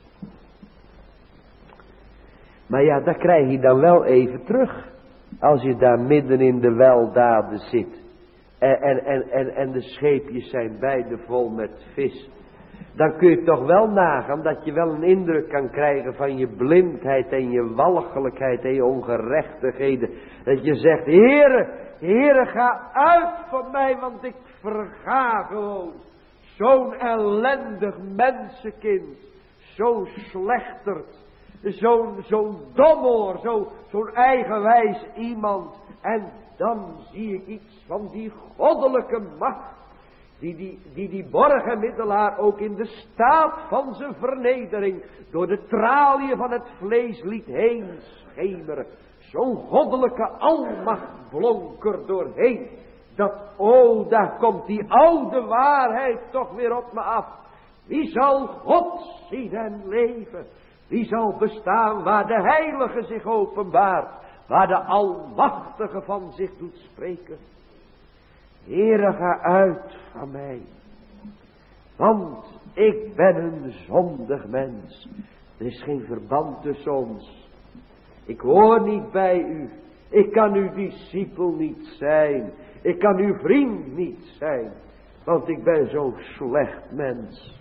Maar ja, dat krijg je dan wel even terug. Als je daar midden in de weldaden zit. En, en, en, en, en de scheepjes zijn beide vol met vis. Dan kun je toch wel nagaan dat je wel een indruk kan krijgen van je blindheid en je walgelijkheid en je ongerechtigheden. Dat je zegt, Heere, Heere, ga uit van mij, want ik verga gewoon. Zo'n ellendig mensenkind, zo slechterd, zo'n zo'n domoor, zo, zo'n eigenwijs iemand. En dan zie ik iets van die goddelijke macht, die die, die die borgenmiddelaar ook in de staat van zijn vernedering door de traliën van het vlees liet heen schemeren. Zo'n goddelijke almacht blonk er doorheen. Dat, oh, daar komt die oude waarheid toch weer op me af. Wie zal God zien en leven? Wie zal bestaan waar de Heilige zich openbaart? Waar de Almachtige van zich doet spreken? Heere, ga uit van mij. Want ik ben een zondig mens. Er is geen verband tussen ons. Ik hoor niet bij u. Ik kan uw discipel niet zijn. Ik kan uw vriend niet zijn. Want ik ben zo'n slecht mens.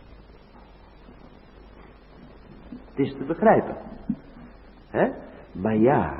Het is te begrijpen. Hè? Maar ja.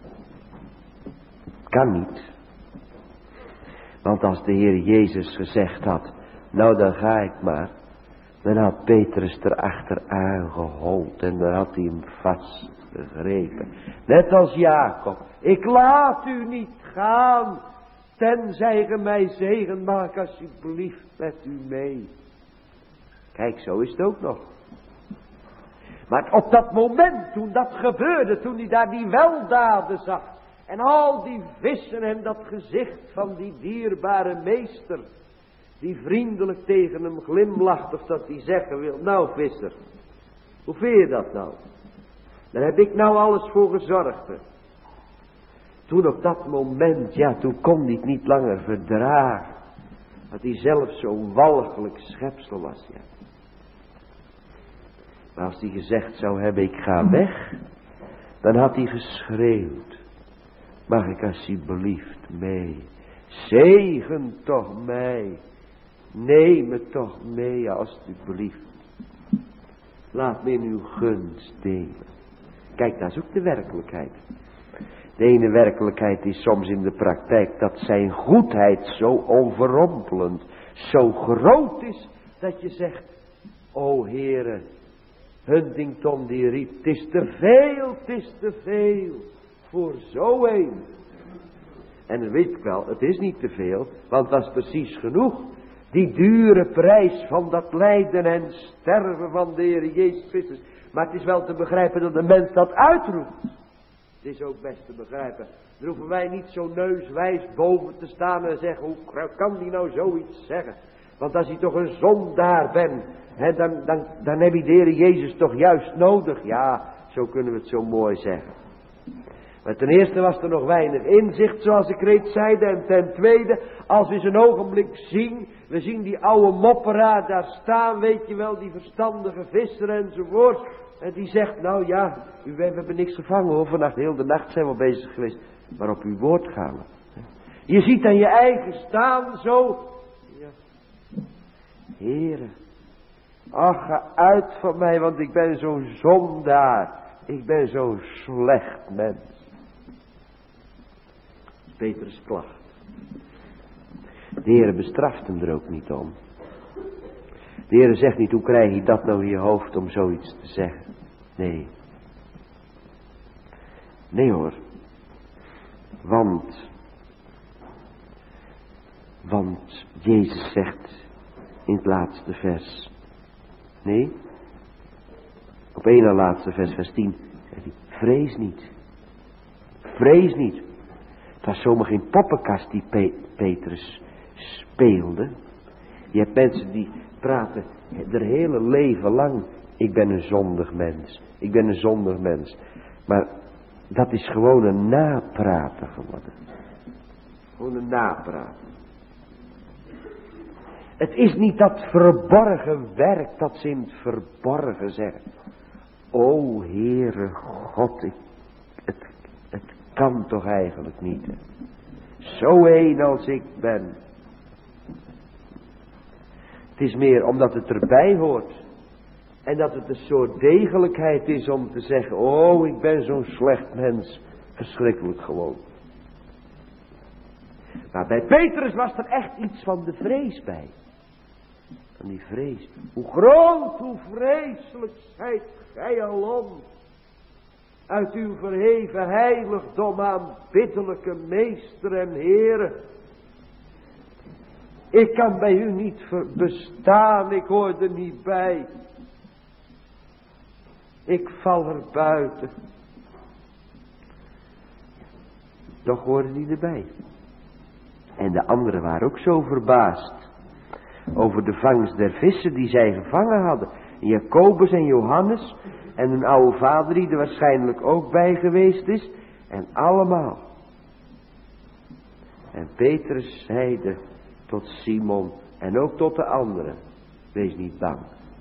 Het kan niet. Want als de Heer Jezus gezegd had, nou dan ga ik maar. Dan had Petrus erachteraan gehold en dan had hij hem vastgegrepen. Net als Jacob. Ik laat u niet gaan. Tenzij ge mij zegen, maak alsjeblieft met u mee. Kijk, zo is het ook nog. Maar op dat moment, toen dat gebeurde, toen hij daar die weldaden zag. En al die vissen en dat gezicht van die dierbare meester. Die vriendelijk tegen hem glimlacht of dat hij zeggen wil. Nou visser, hoe vind je dat nou? Daar heb ik nou alles voor gezorgd. Hè? Toen op dat moment, ja, toen kon hij het niet langer verdragen. Dat hij zelf zo'n walgelijk schepsel was, ja. Maar als hij gezegd zou hebben, ik ga weg, dan had hij geschreeuwd. Mag ik alsjeblieft mee? Zegen toch mij. Neem me toch mee, alsjeblieft. Laat me in uw gunst delen. Kijk, dat is ook de werkelijkheid. De ene werkelijkheid is soms in de praktijk dat zijn goedheid zo overrompelend, zo groot is, dat je zegt, o Heere, Huntington die riep, het is te veel, het is te veel, voor zo een. En dan weet ik wel, het is niet te veel, want dat is precies genoeg. Die dure prijs van dat lijden en sterven van de Heer Jezus Christus. Maar het is wel te begrijpen dat de mens dat uitroept. Het is ook best te begrijpen. Daar hoeven wij niet zo neuswijs boven te staan en zeggen, hoe kan die nou zoiets zeggen? Want als hij toch een zondaar bent, hè, dan, dan, dan heb je de Heer Jezus toch juist nodig. Ja, zo kunnen we het zo mooi zeggen. Maar ten eerste was er nog weinig inzicht, zoals ik reeds zeide. En ten tweede, als we eens een ogenblik zien, we zien die oude mopperaar daar staan, weet je wel, die verstandige visser enzovoort. En die zegt, nou ja, we hebben niks gevangen hoor, vannacht, heel de nacht zijn we bezig geweest. Maar op uw woord gaan we. Je ziet aan je eigen staan zo. Ja. Heere, ach, ga uit van mij, want ik ben zo'n zondaar. Ik ben zo'n slecht mens. Petrus' klacht. De Heere bestraft hem er ook niet om. De Heere zegt niet, hoe krijg je dat nou in je hoofd om zoiets te zeggen? Nee. Nee hoor. Want, want Jezus zegt in het laatste vers. Nee. Op één na laatste vers, vers tien. Zegt hij, vrees niet. Vrees niet. Het was zomaar geen poppenkast die Pe- Petrus speelde. Je hebt mensen die praten er hele leven lang. Ik ben een zondig mens. Ik ben een zondig mens. Maar dat is gewoon een napraten geworden. Gewoon een napraten. Het is niet dat verborgen werk dat ze in het verborgen zeggen. O Heere God, ik, het, het kan toch eigenlijk niet. Hè? Zo een als ik ben. Het is meer omdat het erbij hoort. En dat het een soort degelijkheid is om te zeggen, oh ik ben zo'n slecht mens. Verschrikkelijk gewoon. Maar bij Petrus was er echt iets van de vrees bij. Van die vrees. Hoe groot, hoe vreselijk zijt gij alom. Uit uw verheven heiligdom aanbiddelijke meester en Heere. Ik kan bij u niet bestaan, ik hoor er niet bij. Ik val er buiten. Toch hoorde die erbij. En de anderen waren ook zo verbaasd over de vangst der vissen die zij gevangen hadden. Jacobus en Johannes en hun oude vader die er waarschijnlijk ook bij geweest is. En allemaal. En Petrus zeide tot Simon en ook tot de anderen, wees niet bang.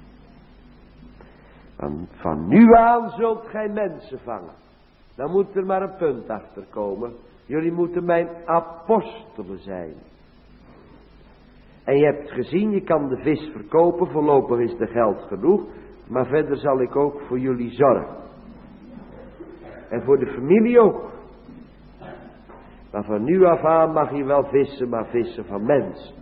Want van nu aan zult gij mensen vangen. Dan moet er maar een punt achter komen. Jullie moeten mijn apostelen zijn. En je hebt gezien, je kan de vis verkopen, voorlopig is er geld genoeg. Maar verder zal ik ook voor jullie zorgen. En voor de familie ook. Maar van nu af aan mag je wel vissen, maar vissen van mensen.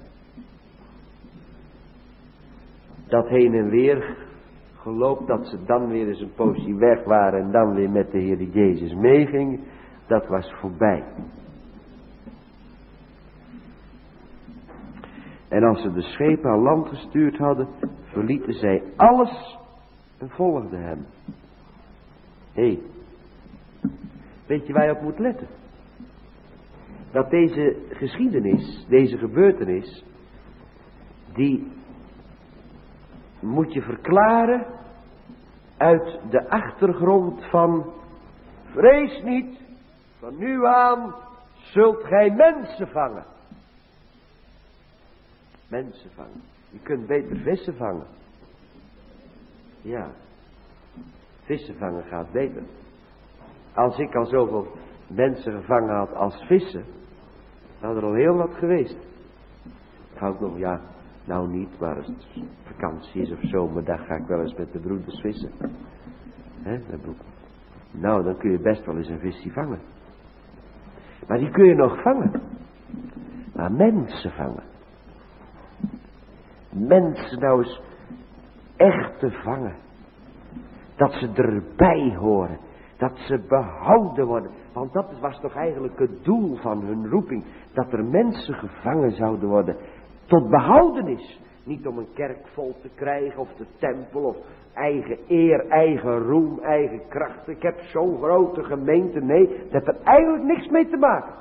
Dat heen en weer geloof dat ze dan weer eens een poosje weg waren en dan weer met de Heer Jezus meegingen, dat was voorbij. En als ze de schepen aan land gestuurd hadden, verlieten zij alles en volgden hem. Hé, hey, weet je waar je op moet letten? Dat deze geschiedenis, deze gebeurtenis, die moet je verklaren uit de achtergrond van vrees niet, van nu aan zult gij mensen vangen. Mensen vangen. Je kunt beter vissen vangen. Ja, vissen vangen gaat beter. Als ik al zoveel mensen gevangen had als vissen, dan had er al heel wat geweest. Ik hou ook nog, ja, nou niet, maar als het vakantie is of zomerdag ga ik wel eens met de broeders vissen. He, dan nou, dan kun je best wel eens een visje vangen. Maar die kun je nog vangen. Maar mensen vangen. Mensen nou eens echt te vangen. Dat ze erbij horen. Dat ze behouden worden. Want dat was toch eigenlijk het doel van hun roeping. Dat er mensen gevangen zouden worden. tot behoudenis. Niet om een kerk vol te krijgen of de tempel of eigen eer, eigen roem, eigen kracht. Ik heb zo'n grote gemeente. Nee, dat heeft er eigenlijk niks mee te maken.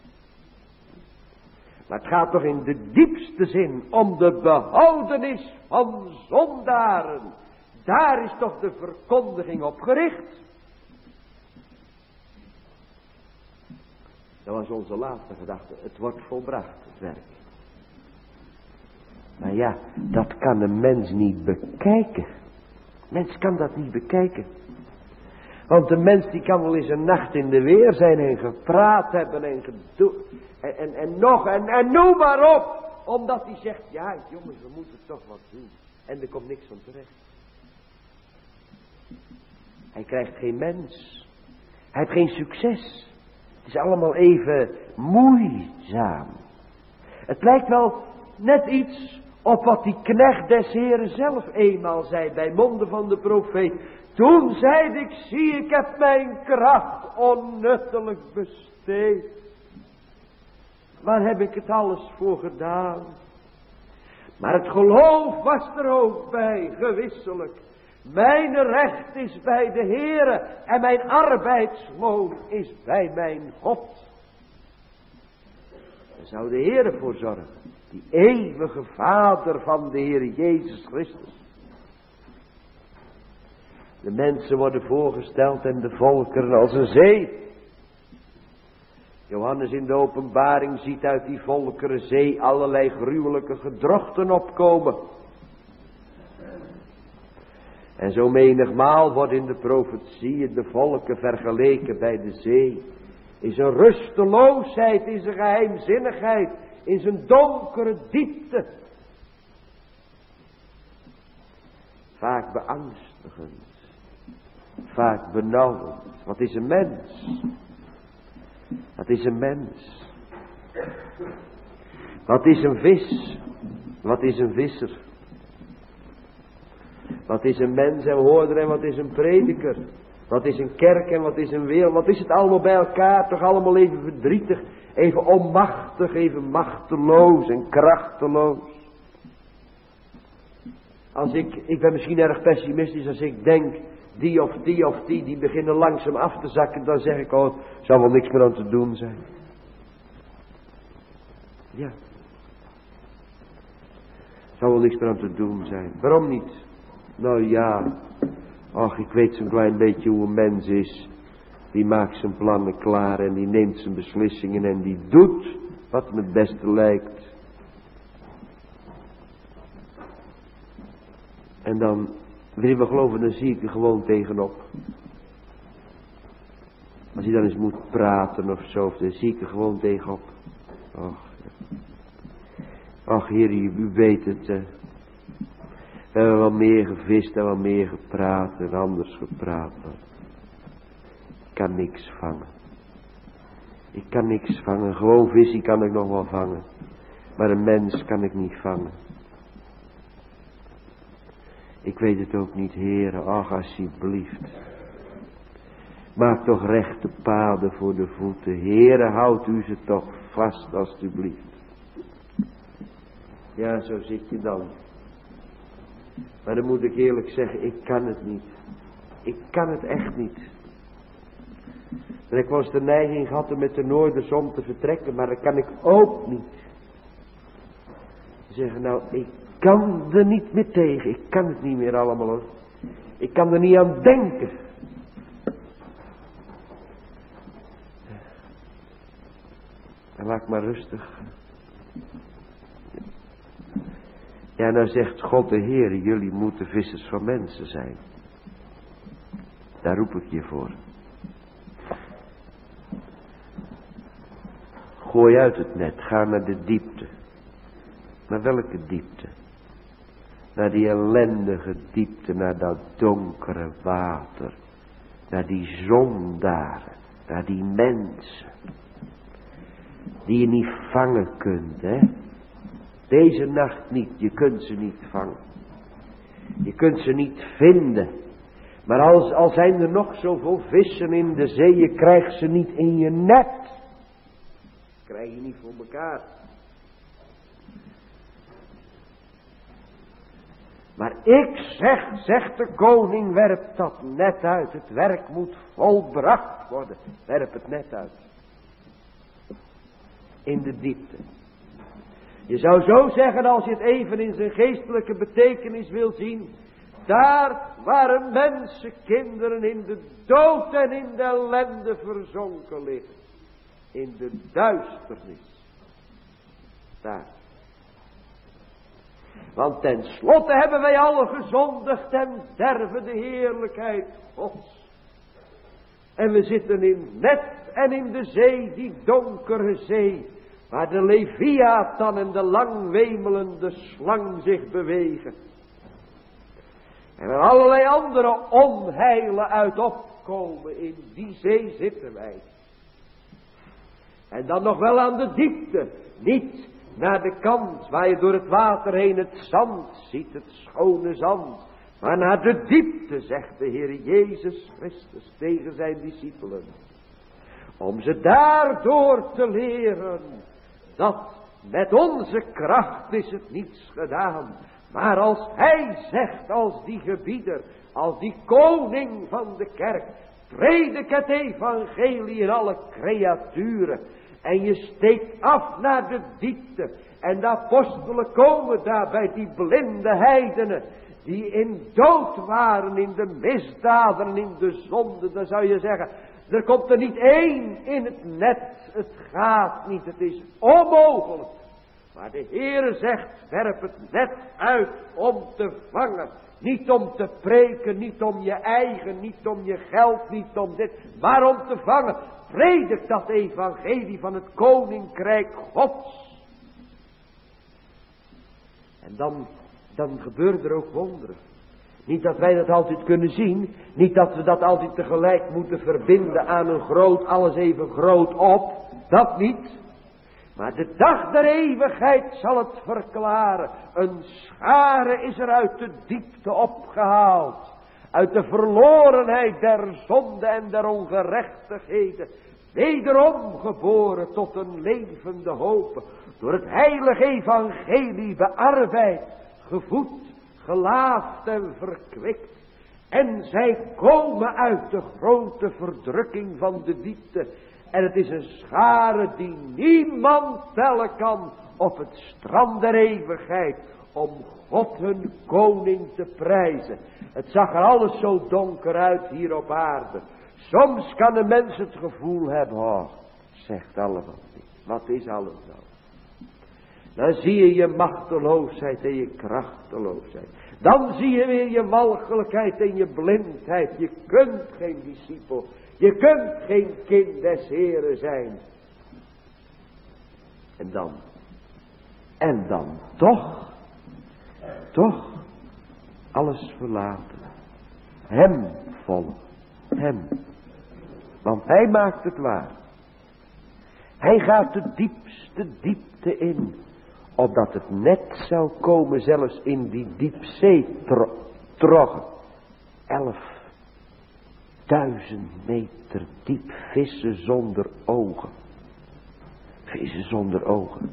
Maar het gaat toch in de diepste zin om de behoudenis van zondaren. Daar is toch de verkondiging op gericht. Dat was onze laatste gedachte. Het wordt volbracht, het werk. Maar ja, dat kan een mens niet bekijken. Mens kan dat niet bekijken. Want de mens die kan wel eens een nacht in de weer zijn en gepraat hebben en gedoe. En, en, en nog en, en noem maar op. Omdat hij zegt, ja jongens, we moeten toch wat doen. En er komt niks van terecht. Hij krijgt geen mens. Hij heeft geen succes. Het is allemaal even moeizaam. Het lijkt wel net iets op wat die knecht des Heren zelf eenmaal zei bij monden van de profeet. Toen zeide ik, zie ik heb mijn kracht onnuttelijk besteed. Waar heb ik het alles voor gedaan? Maar het geloof was er ook bij, gewisselijk. Mijn recht is bij de Heere en mijn arbeidsloon is bij mijn God. Daar zou de Heere voor zorgen. Die eeuwige Vader van de Heer Jezus Christus. De mensen worden voorgesteld en de volkeren als een zee. Johannes in de openbaring ziet uit die volkeren zee allerlei gruwelijke gedrochten opkomen. En zo menigmaal wordt in de profetieën de volken vergeleken bij de zee. In zijn rusteloosheid, in zijn geheimzinnigheid, in zijn donkere diepte. Vaak beangstigend, vaak benauwend. Wat is een mens? Wat is een mens? Wat is een vis? Wat is een visser? Wat is een mens en hoorder en wat is een prediker? Wat is een kerk en wat is een wereld? Wat is het allemaal bij elkaar? Toch allemaal even verdrietig, even onmachtig, even machteloos en krachteloos. Als ik, ik ben misschien erg pessimistisch als ik denk, die of die of die, die beginnen langzaam af te zakken, dan zeg ik, oh, zal wel niks meer aan te doen zijn. Ja. Zal wel niks meer aan te doen zijn. Waarom niet? Nou ja, ach, ik weet zo'n klein beetje hoe een mens is. Die maakt zijn plannen klaar en die neemt zijn beslissingen en die doet wat hem het beste lijkt. En dan, wil je me geloven, dan zie ik er gewoon tegenop. Als hij dan eens moet praten of zo, dan zie ik er gewoon tegenop. Ach, ja. Ach, Heer, u weet het, hè. We hebben wel meer gevist en wel meer gepraat en anders gepraat. Maar ik kan niks vangen. Ik kan niks vangen. Gewoon visie kan ik nog wel vangen. Maar een mens kan ik niet vangen. Ik weet het ook niet, Heere. Ach, alsjeblieft. Maak toch rechte paden voor de voeten. Heere, houd u ze toch vast, alsjeblieft. Ja, zo zit je dan. Maar dan moet ik eerlijk zeggen, ik kan het niet. Ik kan het echt niet. En ik was de neiging gehad om met de noorderzon te vertrekken, maar dat kan ik ook niet. Zeggen, nou, ik kan er niet meer tegen. Ik kan het niet meer allemaal hoor. Ik kan er niet aan denken. En maak maar rustig. Ja, nou zegt God de Heer, jullie moeten vissers van mensen zijn. Daar roep ik je voor. Gooi uit het net, ga naar de diepte. Naar welke diepte? Naar die ellendige diepte, naar dat donkere water. Naar die zondaren, naar die mensen. Die je niet vangen kunt, hè. Deze nacht niet, je kunt ze niet vangen. Je kunt ze niet vinden. Maar als, al zijn er nog zoveel vissen in de zee, je krijgt ze niet in je net. Krijg je niet voor elkaar. Maar ik zeg, zegt de koning, werp dat net uit. Het werk moet volbracht worden. Werp het net uit. In de diepte. Je zou zo zeggen, als je het even in zijn geestelijke betekenis wil zien. Daar waar mensen, kinderen in de dood en in de ellende verzonken liggen. In de duisternis. Daar. Want tenslotte hebben wij alle gezondigd en derven de heerlijkheid Gods. En we zitten in net en in de zee, die donkere zee, waar de Leviathan en de langwemelende slang zich bewegen. En er allerlei andere onheilen uit opkomen. In die zee zitten wij. En dan nog wel aan de diepte. Niet naar de kant waar je door het water heen het zand ziet, het schone zand. Maar naar de diepte, zegt de Heer Jezus Christus tegen zijn discipelen. Om ze daardoor te leren dat met onze kracht is het niets gedaan. Maar als hij zegt, als die gebieder, als die koning van de kerk, predik het evangelie in alle creaturen. En je steekt af naar de diepte. En de apostelen komen daar bij die blinde heidenen. Die in dood waren, in de misdaden, in de zonde. Dan zou je zeggen, er komt er niet één in het net. Het gaat niet, het is onmogelijk. Maar de Heere zegt, werp het net uit om te vangen. Niet om te preken, niet om je eigen, niet om je geld, niet om dit. Maar om te vangen. Predik dat evangelie van het koninkrijk Gods. En dan, dan gebeuren er ook wonderen. Niet dat wij dat altijd kunnen zien. Niet dat we dat altijd tegelijk moeten verbinden aan een groot, alles even groot op. Dat niet. Maar de dag der eeuwigheid zal het verklaren. Een schare is er uit de diepte opgehaald. Uit de verlorenheid der zonde en der ongerechtigheden. Wederom geboren tot een levende hoop. Door het heilige evangelie bearbeid, gevoed, gelaafd en verkwikt. En zij komen uit de grote verdrukking van de diepte. En het is een schare die niemand tellen kan op het strand der eeuwigheid. Om God hun koning te prijzen. Het zag er alles zo donker uit hier op aarde. Soms kan een mens het gevoel hebben. Oh, zegt allemaal niet. Wat is alles nou? Dan zie je je machteloosheid en je krachteloosheid. Dan zie je weer je walgelijkheid en je blindheid. Je kunt geen discipel. Je kunt geen kind des Heren zijn. En dan. En dan toch. Toch. Alles verlaten. Hem volgen. Hem. Want hij maakt het waar. Hij gaat de diepste diepte in. Opdat het net zou komen zelfs in die diepzee tro- troggen. Elf. Duizend meter diep vissen zonder ogen. Vissen zonder ogen.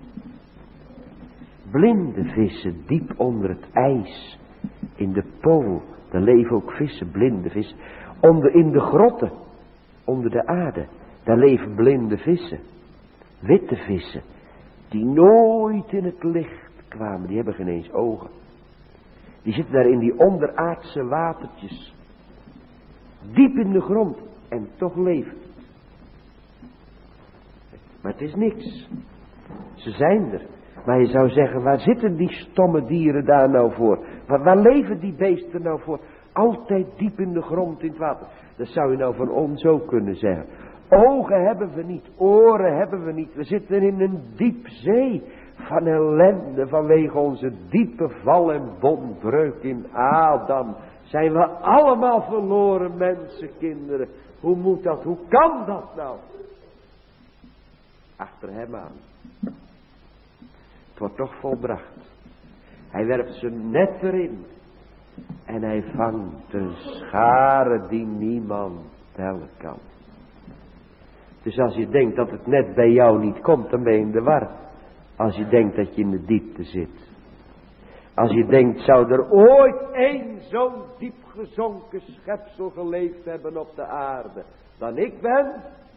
Blinde vissen diep onder het ijs. In de pool. Daar leven ook vissen, blinde vissen. Onder in de grotten. Onder de aarde. Daar leven blinde vissen. Witte vissen. Die nooit in het licht kwamen. Die hebben geen eens ogen. Die zitten daar in die onderaardse watertjes. Diep in de grond. En toch leeft het. Maar het is niks. Ze zijn er. Maar je zou zeggen, waar zitten die stomme dieren daar nou voor? Waar, waar leven die beesten nou voor? Altijd diep in de grond in het water. Dat zou je nou van ons ook kunnen zeggen. Ogen hebben we niet, oren hebben we niet. We zitten in een diep zee van ellende vanwege onze diepe val en bondbreuk in Adam. Zijn we allemaal verloren mensen, kinderen. Hoe moet dat, hoe kan dat nou? Achter hem aan. Het wordt toch volbracht. Hij werpt zijn net erin. En hij vangt een schare die niemand tellen kan. Dus als je denkt dat het net bij jou niet komt, dan ben je in de war. Als je denkt dat je in de diepte zit. Als je denkt, zou er ooit één zo'n diep gezonken schepsel geleefd hebben op de aarde dan ik ben?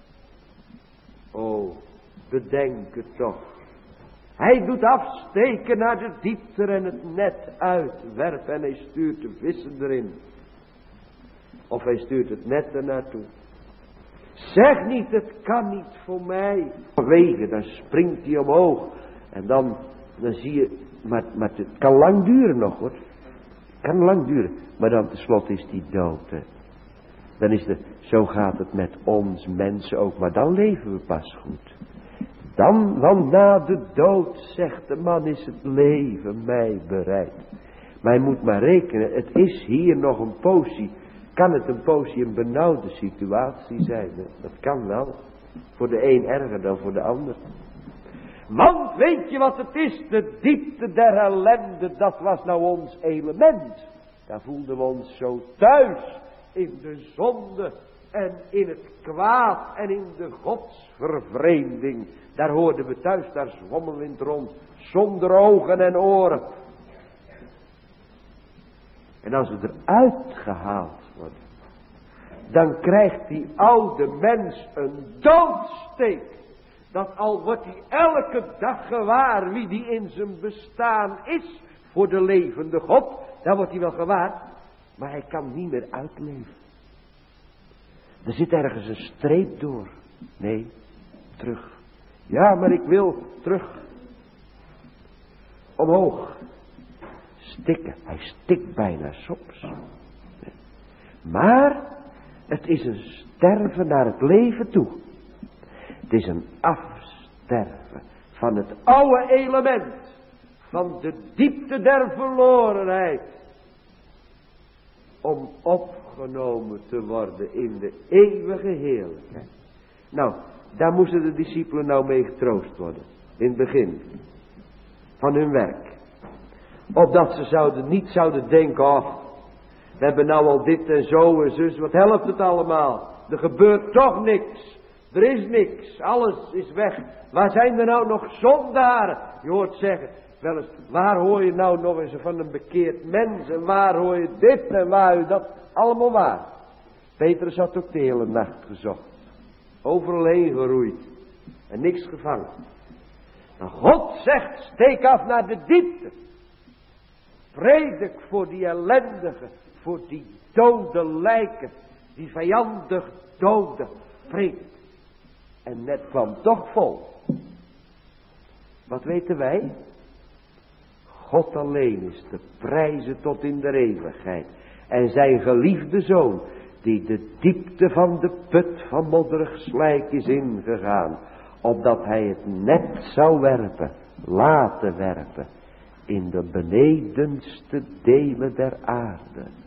O, bedenk het toch. Hij doet afsteken naar de diepte en het net uitwerpen en hij stuurt de vissen erin. Of hij stuurt het net er naartoe. Zeg niet, het kan niet voor mij. Vanwege, dan springt hij omhoog. En dan, dan zie je, maar, maar het kan lang duren nog hoor. Het kan lang duren. Maar dan tenslotte is die dood. Hè. Dan is de, zo gaat het met ons mensen ook. Maar dan leven we pas goed. Dan, want na de dood, zegt de man, is het leven mij bereid. Maar je moet maar rekenen, het is hier nog een poosje. Kan het een poosje een benauwde situatie zijn? Dat kan wel. Voor de een erger dan voor de ander. Want weet je wat het is? De diepte der ellende, dat was nou ons element. Daar voelden we ons zo thuis. In de zonde en in het kwaad en in de godsvervreemding. Daar hoorden we thuis, daar zwommen we in het rond. Zonder ogen en oren. En als we eruit gehaald worden, dan krijgt die oude mens een doodsteek. Dat al wordt hij elke dag gewaar wie die in zijn bestaan is voor de levende God. Dan wordt hij wel gewaar, maar hij kan niet meer uitleven. Er zit ergens een streep door. Nee, terug. Ja, maar ik wil terug. Omhoog. Stikken. Hij stikt bijna soms. Maar het is een sterven naar het leven toe. Het is een afsterven van het oude element. Van de diepte der verlorenheid. Om opgenomen te worden in de eeuwige heerlijkheid. Nou, daar moesten de discipelen nou mee getroost worden. In het begin. Van hun werk. Opdat ze zouden, niet zouden denken, oh, we hebben nou al dit en zo en zus, wat helpt het allemaal? Er gebeurt toch niks. Er is niks. Alles is weg. Waar zijn er nou nog zondaren? Je hoort zeggen, wel eens, waar hoor je nou nog eens van een bekeerd mens? En waar hoor je dit en waar hoor je dat? Allemaal waar. Petrus had ook de hele nacht gezocht. Overal heen geroeid. En niks gevangen. Maar God zegt, steek af naar de diepte. Predik voor die ellendigen, voor die dode lijken, die vijandig doden. Predik. En net kwam toch vol. Wat weten wij? God alleen is te prijzen tot in de eeuwigheid. En zijn geliefde zoon, die de diepte van de put van modderig slijk is ingegaan, opdat hij het net zou werpen, laten werpen, in de benedenste delen der aarde.